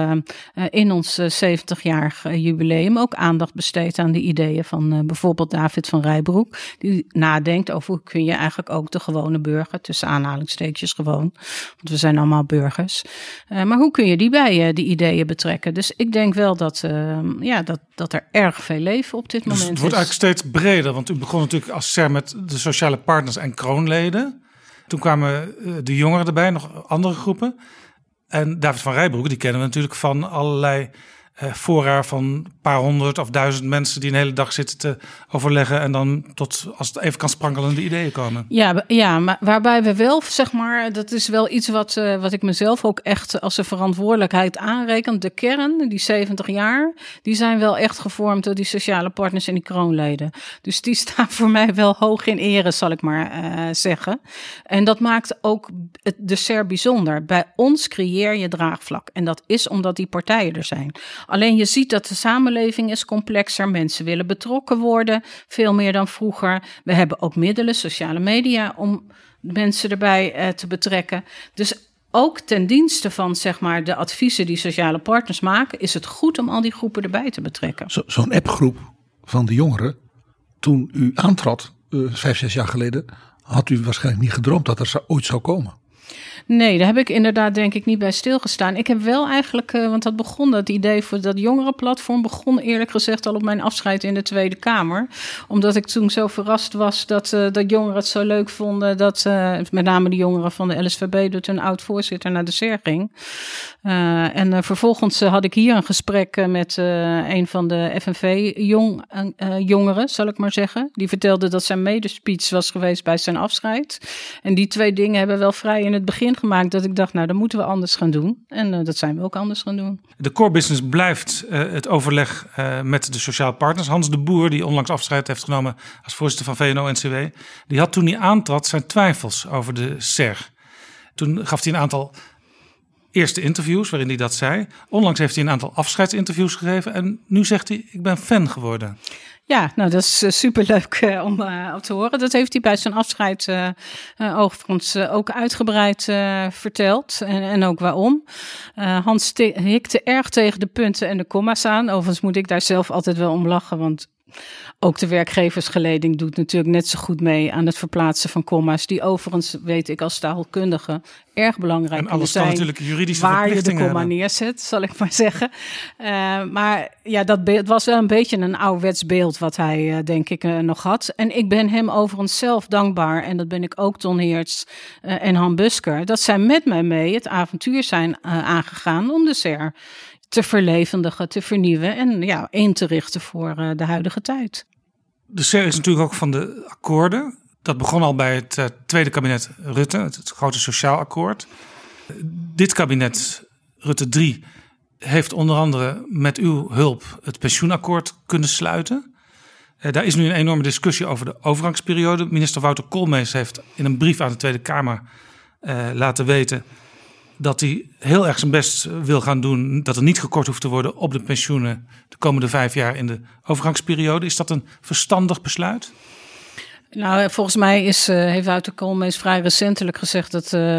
in ons 70-jarig jubileum ook aandacht besteed aan de ideeën van bijvoorbeeld David van Rijbroek. Die nadenkt over hoe kun je eigenlijk ook de gewone burger, tussen aanhalingstekens gewoon, want we zijn allemaal burgers. Maar hoe kun je die bij die ideeën betrekken? Dus ik denk wel dat er erg veel leven op dit moment is. Het wordt eigenlijk steeds breder, want u begon natuurlijk als SER met de sociale partners en kroonleden. Toen kwamen de jongeren erbij, nog andere groepen. En David van Rijbroek, die kennen we natuurlijk van allerlei fora van een paar honderd of 1000 mensen die een hele dag zitten te overleggen en dan tot, als het even kan, sprankelende ideeën komen. Ja, maar waarbij we wel, zeg maar, dat is wel iets wat ik mezelf ook echt als een verantwoordelijkheid aanreken. De kern, die 70 jaar, die zijn wel echt gevormd door die sociale partners en die kroonleden. Dus die staan voor mij wel hoog in ere, zal ik maar zeggen. En dat maakt ook de SER bijzonder. Bij ons creëer je draagvlak. En dat is omdat die partijen er zijn. Alleen je ziet dat de samenleving is complexer. Mensen willen betrokken worden, veel meer dan vroeger. We hebben ook middelen, sociale media, om mensen erbij te betrekken. Dus ook ten dienste van, zeg maar, de adviezen die sociale partners maken, is het goed om al die groepen erbij te betrekken. Zo'n appgroep van de jongeren, toen u aantrad 5-6 jaar geleden, had u waarschijnlijk niet gedroomd dat er ooit zou komen. Nee, daar heb ik inderdaad denk ik niet bij stilgestaan. Ik heb wel eigenlijk, want dat idee voor dat jongerenplatform begon eerlijk gezegd al op mijn afscheid in de Tweede Kamer. Omdat ik toen zo verrast was dat jongeren het zo leuk vonden dat met name de jongeren van de LSVB dat hun oud-voorzitter naar de SER ging. En vervolgens had ik hier een gesprek met een van de FNV-jongeren, zal ik maar zeggen. Die vertelde dat zijn medespeech was geweest bij zijn afscheid. En die 2 dingen hebben wel vrij in het begin gemaakt dat ik dacht, nou, dan moeten we anders gaan doen. En dat zijn we ook anders gaan doen. De core business blijft het overleg met de sociale partners. Hans de Boer, die onlangs afscheid heeft genomen als voorzitter van VNO-NCW, die had toen hij aantrad zijn twijfels over de SER. Toen gaf hij een aantal eerste interviews waarin hij dat zei. Onlangs heeft hij een aantal afscheidsinterviews gegeven en nu zegt hij, ik ben fan geworden. Ja, nou dat is superleuk om te horen. Dat heeft hij bij zijn afscheid overigens ook uitgebreid verteld. En ook waarom. Hans hikte erg tegen de punten en de komma's aan. Overigens moet ik daar zelf altijd wel om lachen, want Ook de werkgeversgeleding doet natuurlijk net zo goed mee aan het verplaatsen van comma's. Die overigens, weet ik als taalkundige, erg belangrijk en alles zijn. Dan natuurlijk juridische waar je de verplichtingen komma neerzet, zal ik maar zeggen. Maar ja, het was wel een beetje een ouderwets beeld wat hij denk ik nog had. En ik ben hem overigens zelf dankbaar. En dat ben ik ook Ton Heerts en Han Busker. Dat zij met mij mee het avontuur zijn aangegaan om de SER te verlevendigen, te vernieuwen en in te richten voor de huidige tijd. De SER is natuurlijk ook van de akkoorden. Dat begon al bij het tweede kabinet Rutte, het grote sociaal akkoord. Dit kabinet, Rutte 3, heeft onder andere met uw hulp het pensioenakkoord kunnen sluiten. Daar is nu een enorme discussie over de overgangsperiode. Minister Wouter Koolmees heeft in een brief aan de Tweede Kamer laten weten dat hij heel erg zijn best wil gaan doen, dat er niet gekort hoeft te worden op de pensioenen de komende 5 jaar in de overgangsperiode. Is dat een verstandig besluit? Nou, volgens mij heeft Wouter Koolmees vrij recentelijk gezegd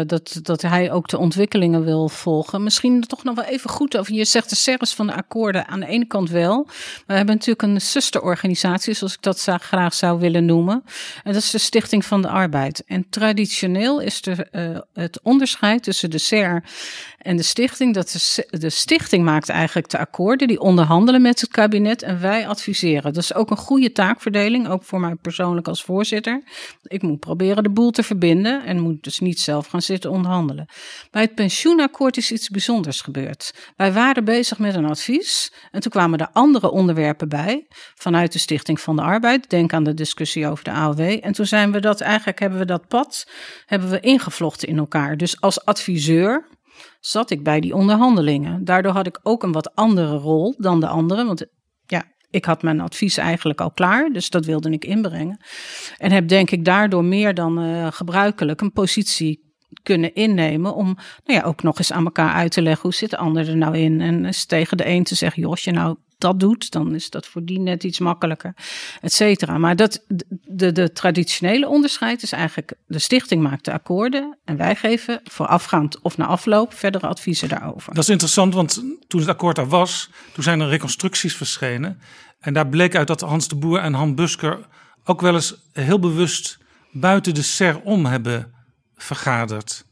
dat hij ook de ontwikkelingen wil volgen. Misschien toch nog wel even goed over. Je zegt de SER's van de akkoorden aan de ene kant wel. We hebben natuurlijk een zusterorganisatie, zoals ik dat graag zou willen noemen. En dat is de Stichting van de Arbeid. En traditioneel is het onderscheid tussen de SER en de stichting. Dat de stichting maakt eigenlijk de akkoorden, die onderhandelen met het kabinet en wij adviseren. Dat is ook een goede taakverdeling, ook voor mij persoonlijk als voorzitter. Ik moet proberen de boel te verbinden en moet dus niet zelf gaan zitten onderhandelen. Bij het pensioenakkoord is iets bijzonders gebeurd. Wij waren bezig met een advies en toen kwamen er andere onderwerpen bij vanuit de Stichting van de Arbeid. Denk aan de discussie over de AOW. En toen hebben we dat pad ingevlochten in elkaar. Dus als adviseur zat ik bij die onderhandelingen. Daardoor had ik ook een wat andere rol dan de anderen, want ik had mijn advies eigenlijk al klaar, dus dat wilde ik inbrengen. En heb denk ik daardoor meer dan gebruikelijk een positie kunnen innemen om ook nog eens aan elkaar uit te leggen hoe zit de ander er nou in. En eens tegen de een te zeggen, als je nou dat doet, dan is dat voor die net iets makkelijker, et cetera. Maar de traditionele onderscheid is eigenlijk, de stichting maakt de akkoorden en wij geven voorafgaand of na afloop verdere adviezen daarover. Dat is interessant, want toen het akkoord er was, toen zijn er reconstructies verschenen. En daar bleek uit dat Hans de Boer en Han Busker ook wel eens heel bewust buiten de SER om hebben vergaderd.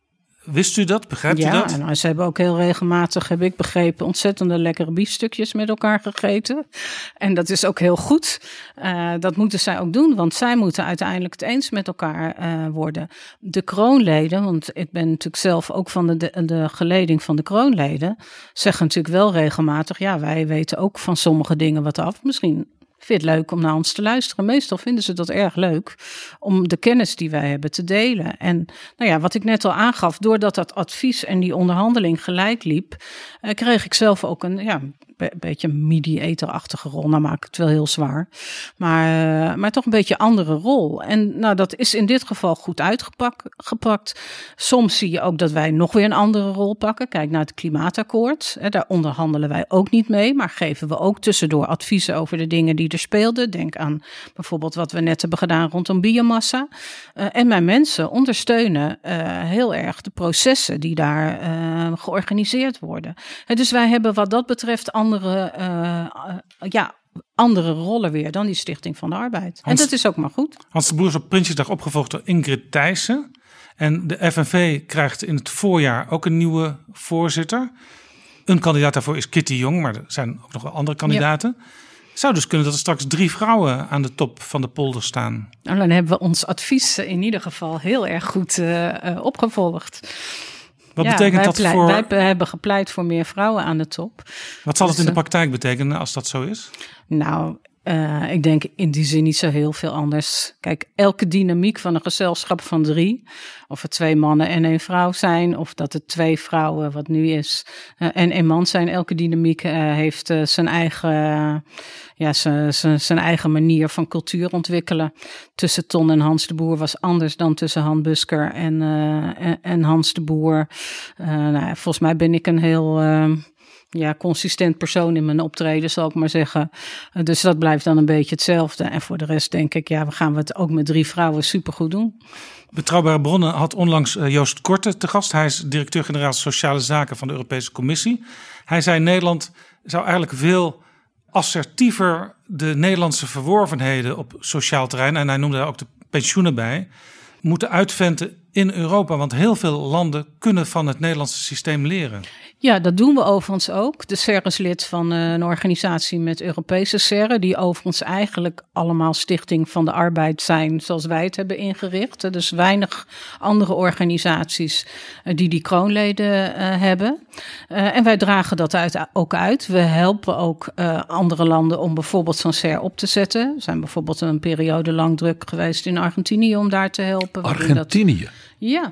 Wist u dat? Begrijpt u dat? Ja, ze hebben ook heel regelmatig, heb ik begrepen, ontzettende lekkere biefstukjes met elkaar gegeten. En dat is ook heel goed. Dat moeten zij ook doen, want zij moeten uiteindelijk het eens met elkaar worden. De kroonleden, want ik ben natuurlijk zelf ook van de geleding van de kroonleden, zeggen natuurlijk wel regelmatig, wij weten ook van sommige dingen wat af. Misschien vind je het leuk om naar ons te luisteren. Meestal vinden ze dat erg leuk om de kennis die wij hebben te delen. En wat ik net al aangaf, doordat dat advies en die onderhandeling gelijk liep, kreeg ik zelf ook een beetje mediator-achtige rol. Nou maak ik het wel heel zwaar. Maar toch een beetje een andere rol. En dat is in dit geval goed uitgepakt. Soms zie je ook dat wij nog weer een andere rol pakken. Kijk naar het klimaatakkoord. Daar onderhandelen wij ook niet mee. Maar geven we ook tussendoor adviezen over de dingen die er speelden. Denk aan bijvoorbeeld wat we net hebben gedaan rondom biomassa. En mijn mensen ondersteunen heel erg de processen die daar georganiseerd worden. Dus wij hebben wat dat betreft andere rollen weer dan die Stichting van de Arbeid. En dat is ook maar goed. Hans de Boer is op Prinsjesdag opgevolgd door Ingrid Thijssen. En de FNV krijgt in het voorjaar ook een nieuwe voorzitter. Een kandidaat daarvoor is Kitty Jong, maar er zijn ook nog wel andere kandidaten. Ja. Het zou dus kunnen dat er straks 3 vrouwen aan de top van de polder staan. Nou, dan hebben we ons advies in ieder geval heel erg goed opgevolgd. Wat betekent dat voor... Wij hebben gepleit voor meer vrouwen aan de top. Wat zal het in de praktijk betekenen als dat zo is? Nou, ik denk in die zin niet zo heel veel anders. Kijk, elke dynamiek van een gezelschap van 3... of het 2 mannen en 1 vrouw zijn... of dat het 2 vrouwen, wat nu is, en 1 man zijn... elke dynamiek heeft zijn eigen manier van cultuur ontwikkelen. Tussen Ton en Hans de Boer was anders dan tussen Han Busker en Hans de Boer. Volgens mij ben ik een heel... consistent persoon in mijn optreden, zal ik maar zeggen. Dus dat blijft dan een beetje hetzelfde. En voor de rest denk ik, we gaan het ook met 3 vrouwen supergoed doen. Betrouwbare Bronnen had onlangs Joost Korte te gast. Hij is directeur-generaal Sociale Zaken van de Europese Commissie. Hij zei, Nederland zou eigenlijk veel assertiever de Nederlandse verworvenheden op sociaal terrein, en hij noemde daar ook de pensioenen bij, moeten uitventen in Europa. Want heel veel landen kunnen van het Nederlandse systeem leren. Ja, dat doen we overigens ook. De SER is lid van een organisatie met Europese SER'en, die overigens eigenlijk allemaal Stichting van de Arbeid zijn, zoals wij het hebben ingericht. Dus weinig andere organisaties die kroonleden hebben. En wij dragen dat ook uit. We helpen ook andere landen om bijvoorbeeld zo'n SER op te zetten. We zijn bijvoorbeeld een periode lang druk geweest in Argentinië om daar te helpen. Argentinië? Ja.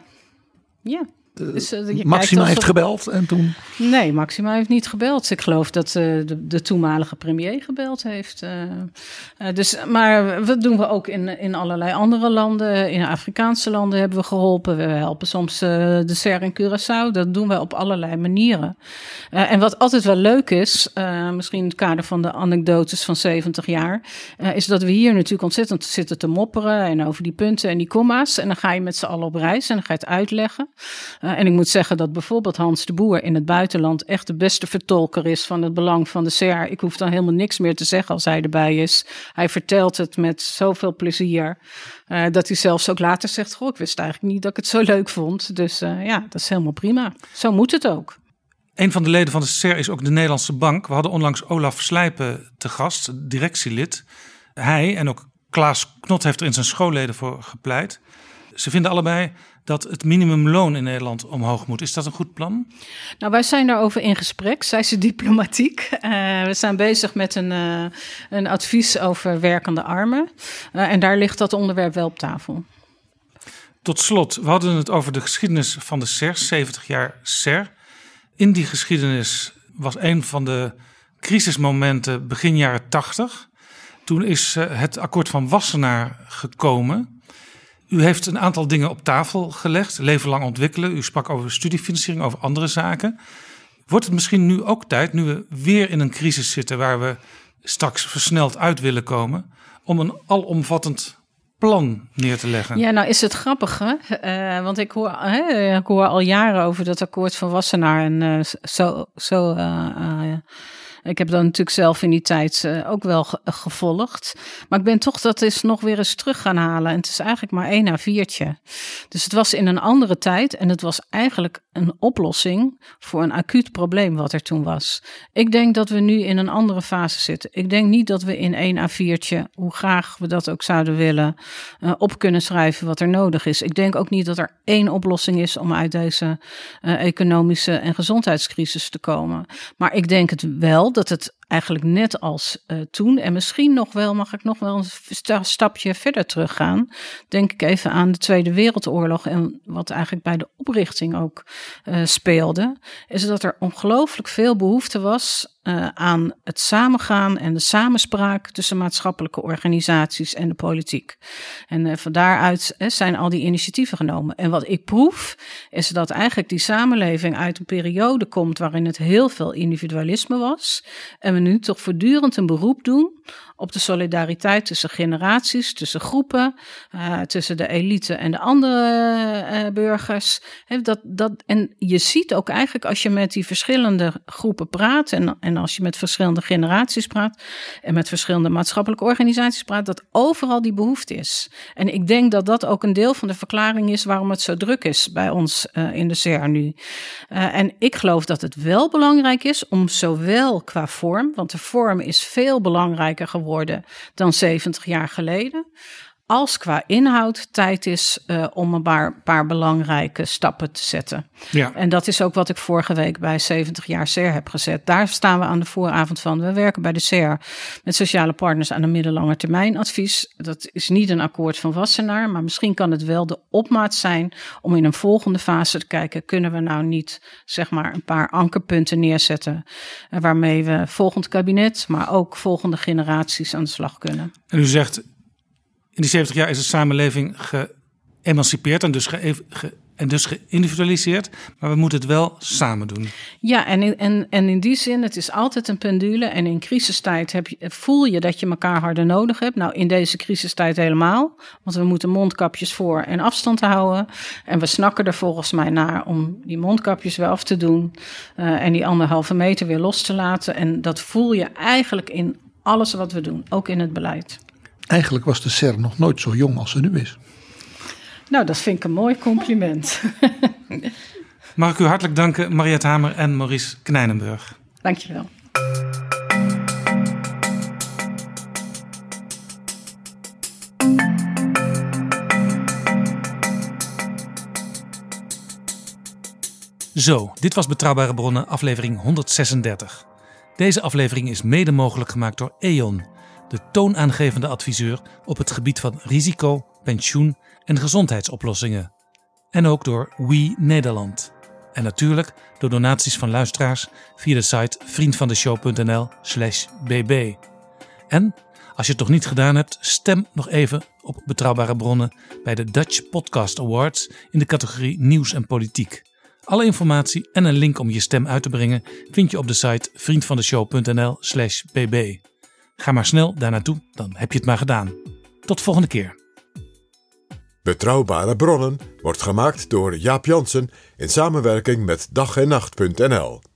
Dus, Maxima heeft gebeld en toen? Nee, Maxima heeft niet gebeld. Ik geloof dat de toenmalige premier gebeld heeft. Maar dat doen we ook in allerlei andere landen. In Afrikaanse landen hebben we geholpen. We helpen soms de SER in Curaçao. Dat doen we op allerlei manieren. En wat altijd wel leuk is, misschien in het kader van de anekdotes van 70 jaar... is dat we hier natuurlijk ontzettend zitten te mopperen en over die punten en die komma's. En dan ga je met z'n allen op reis en dan ga je het uitleggen. En ik moet zeggen dat bijvoorbeeld Hans de Boer in het buitenland echt de beste vertolker is van het belang van de SER. Ik hoef dan helemaal niks meer te zeggen als hij erbij is. Hij vertelt het met zoveel plezier dat hij zelfs ook later zegt, goh, ik wist eigenlijk niet dat ik het zo leuk vond. Dus dat is helemaal prima. Zo moet het ook. Een van de leden van de SER is ook de Nederlandse Bank. We hadden onlangs Olaf Slijpen te gast, directielid. Hij en ook Klaas Knot heeft er in zijn schoolleden voor gepleit. Ze vinden allebei dat het minimumloon in Nederland omhoog moet. Is dat een goed plan? Nou, wij zijn daarover in gesprek. Zij is diplomatiek. We zijn bezig met een advies over werkende armen. En daar ligt dat onderwerp wel op tafel. Tot slot, we hadden het over de geschiedenis van de SER, 70 jaar SER. In die geschiedenis was een van de crisismomenten begin jaren 80. Toen is het akkoord van Wassenaar gekomen. U heeft een aantal dingen op tafel gelegd, leven lang ontwikkelen. U sprak over studiefinanciering, over andere zaken. Wordt het misschien nu ook tijd, nu we weer in een crisis zitten waar we straks versneld uit willen komen, om een alomvattend plan neer te leggen? Ja, nou is het grappig, hè? Want ik hoor al jaren over dat akkoord van Wassenaar en ik heb dat natuurlijk zelf in die tijd ook wel gevolgd. Maar ik ben toch dat eens nog weer eens terug gaan halen. En het is eigenlijk maar 1 A4'tje. Dus het was in een andere tijd. En het was eigenlijk een oplossing voor een acuut probleem wat er toen was. Ik denk dat we nu in een andere fase zitten. Ik denk niet dat we in 1 A4'tje, hoe graag we dat ook zouden willen, op kunnen schrijven wat er nodig is. Ik denk ook niet dat er 1 oplossing is om uit deze economische en gezondheidscrisis te komen. Maar ik denk het wel dat het eigenlijk net als toen, en misschien mag ik nog wel een stapje verder teruggaan. Denk ik even aan de Tweede Wereldoorlog en wat eigenlijk bij de oprichting ook speelde, is dat er ongelooflijk veel behoefte was aan het samengaan en de samenspraak tussen maatschappelijke organisaties en de politiek. En van daaruit zijn al die initiatieven genomen. En wat ik proef, is dat eigenlijk die samenleving uit een periode komt waarin het heel veel individualisme was. En we nu toch voortdurend een beroep doen op de solidariteit tussen generaties, tussen groepen, tussen de elite en de andere burgers. En je ziet ook eigenlijk als je met die verschillende groepen praat en als je met verschillende generaties praat en met verschillende maatschappelijke organisaties praat, dat overal die behoefte is. En ik denk dat dat ook een deel van de verklaring is waarom het zo druk is bij ons in de SER nu. En ik geloof dat het wel belangrijk is om zowel qua vorm, want de vorm is veel belangrijker geworden dan 70 jaar geleden, als qua inhoud tijd is om een paar belangrijke stappen te zetten. Ja. En dat is ook wat ik vorige week bij 70 jaar SER heb gezet. Daar staan we aan de vooravond van. We werken bij de SER met sociale partners aan een middellange termijn advies. Dat is niet een akkoord van Wassenaar, maar misschien kan het wel de opmaat zijn om in een volgende fase te kijken, kunnen we nou niet zeg maar een paar ankerpunten neerzetten waarmee we volgend kabinet, maar ook volgende generaties aan de slag kunnen. En u zegt, in die 70 jaar is de samenleving geëmancipeerd en dus en dus geïndividualiseerd, maar we moeten het wel samen doen. Ja, en in die zin, het is altijd een pendule. En in crisistijd voel je dat je elkaar harder nodig hebt. Nou, in deze crisistijd helemaal. Want we moeten mondkapjes voor en afstand houden. En we snakken er volgens mij naar om die mondkapjes wel af te doen. En die 1,5 meter weer los te laten. En dat voel je eigenlijk in alles wat we doen, ook in het beleid. Eigenlijk was de SER nog nooit zo jong als ze nu is. Nou, dat vind ik een mooi compliment. Mag ik u hartelijk danken, Mariette Hamer en Maurice Knijnenburg. Dankjewel. Zo, dit was Betrouwbare Bronnen, aflevering 136. Deze aflevering is mede mogelijk gemaakt door E.ON, de toonaangevende adviseur op het gebied van risico, pensioen en gezondheidsoplossingen. En ook door We Nederland. En natuurlijk door donaties van luisteraars via de site vriendvandeshow.nl/bb. En als je het nog niet gedaan hebt, stem nog even op Betrouwbare Bronnen bij de Dutch Podcast Awards in de categorie Nieuws en Politiek. Alle informatie en een link om je stem uit te brengen vind je op de site vriendvandeshow.nl/bb. Ga maar snel daar naartoe, dan heb je het maar gedaan. Tot volgende keer. Betrouwbare Bronnen wordt gemaakt door Jaap Jansen in samenwerking met dag-en-nacht.nl.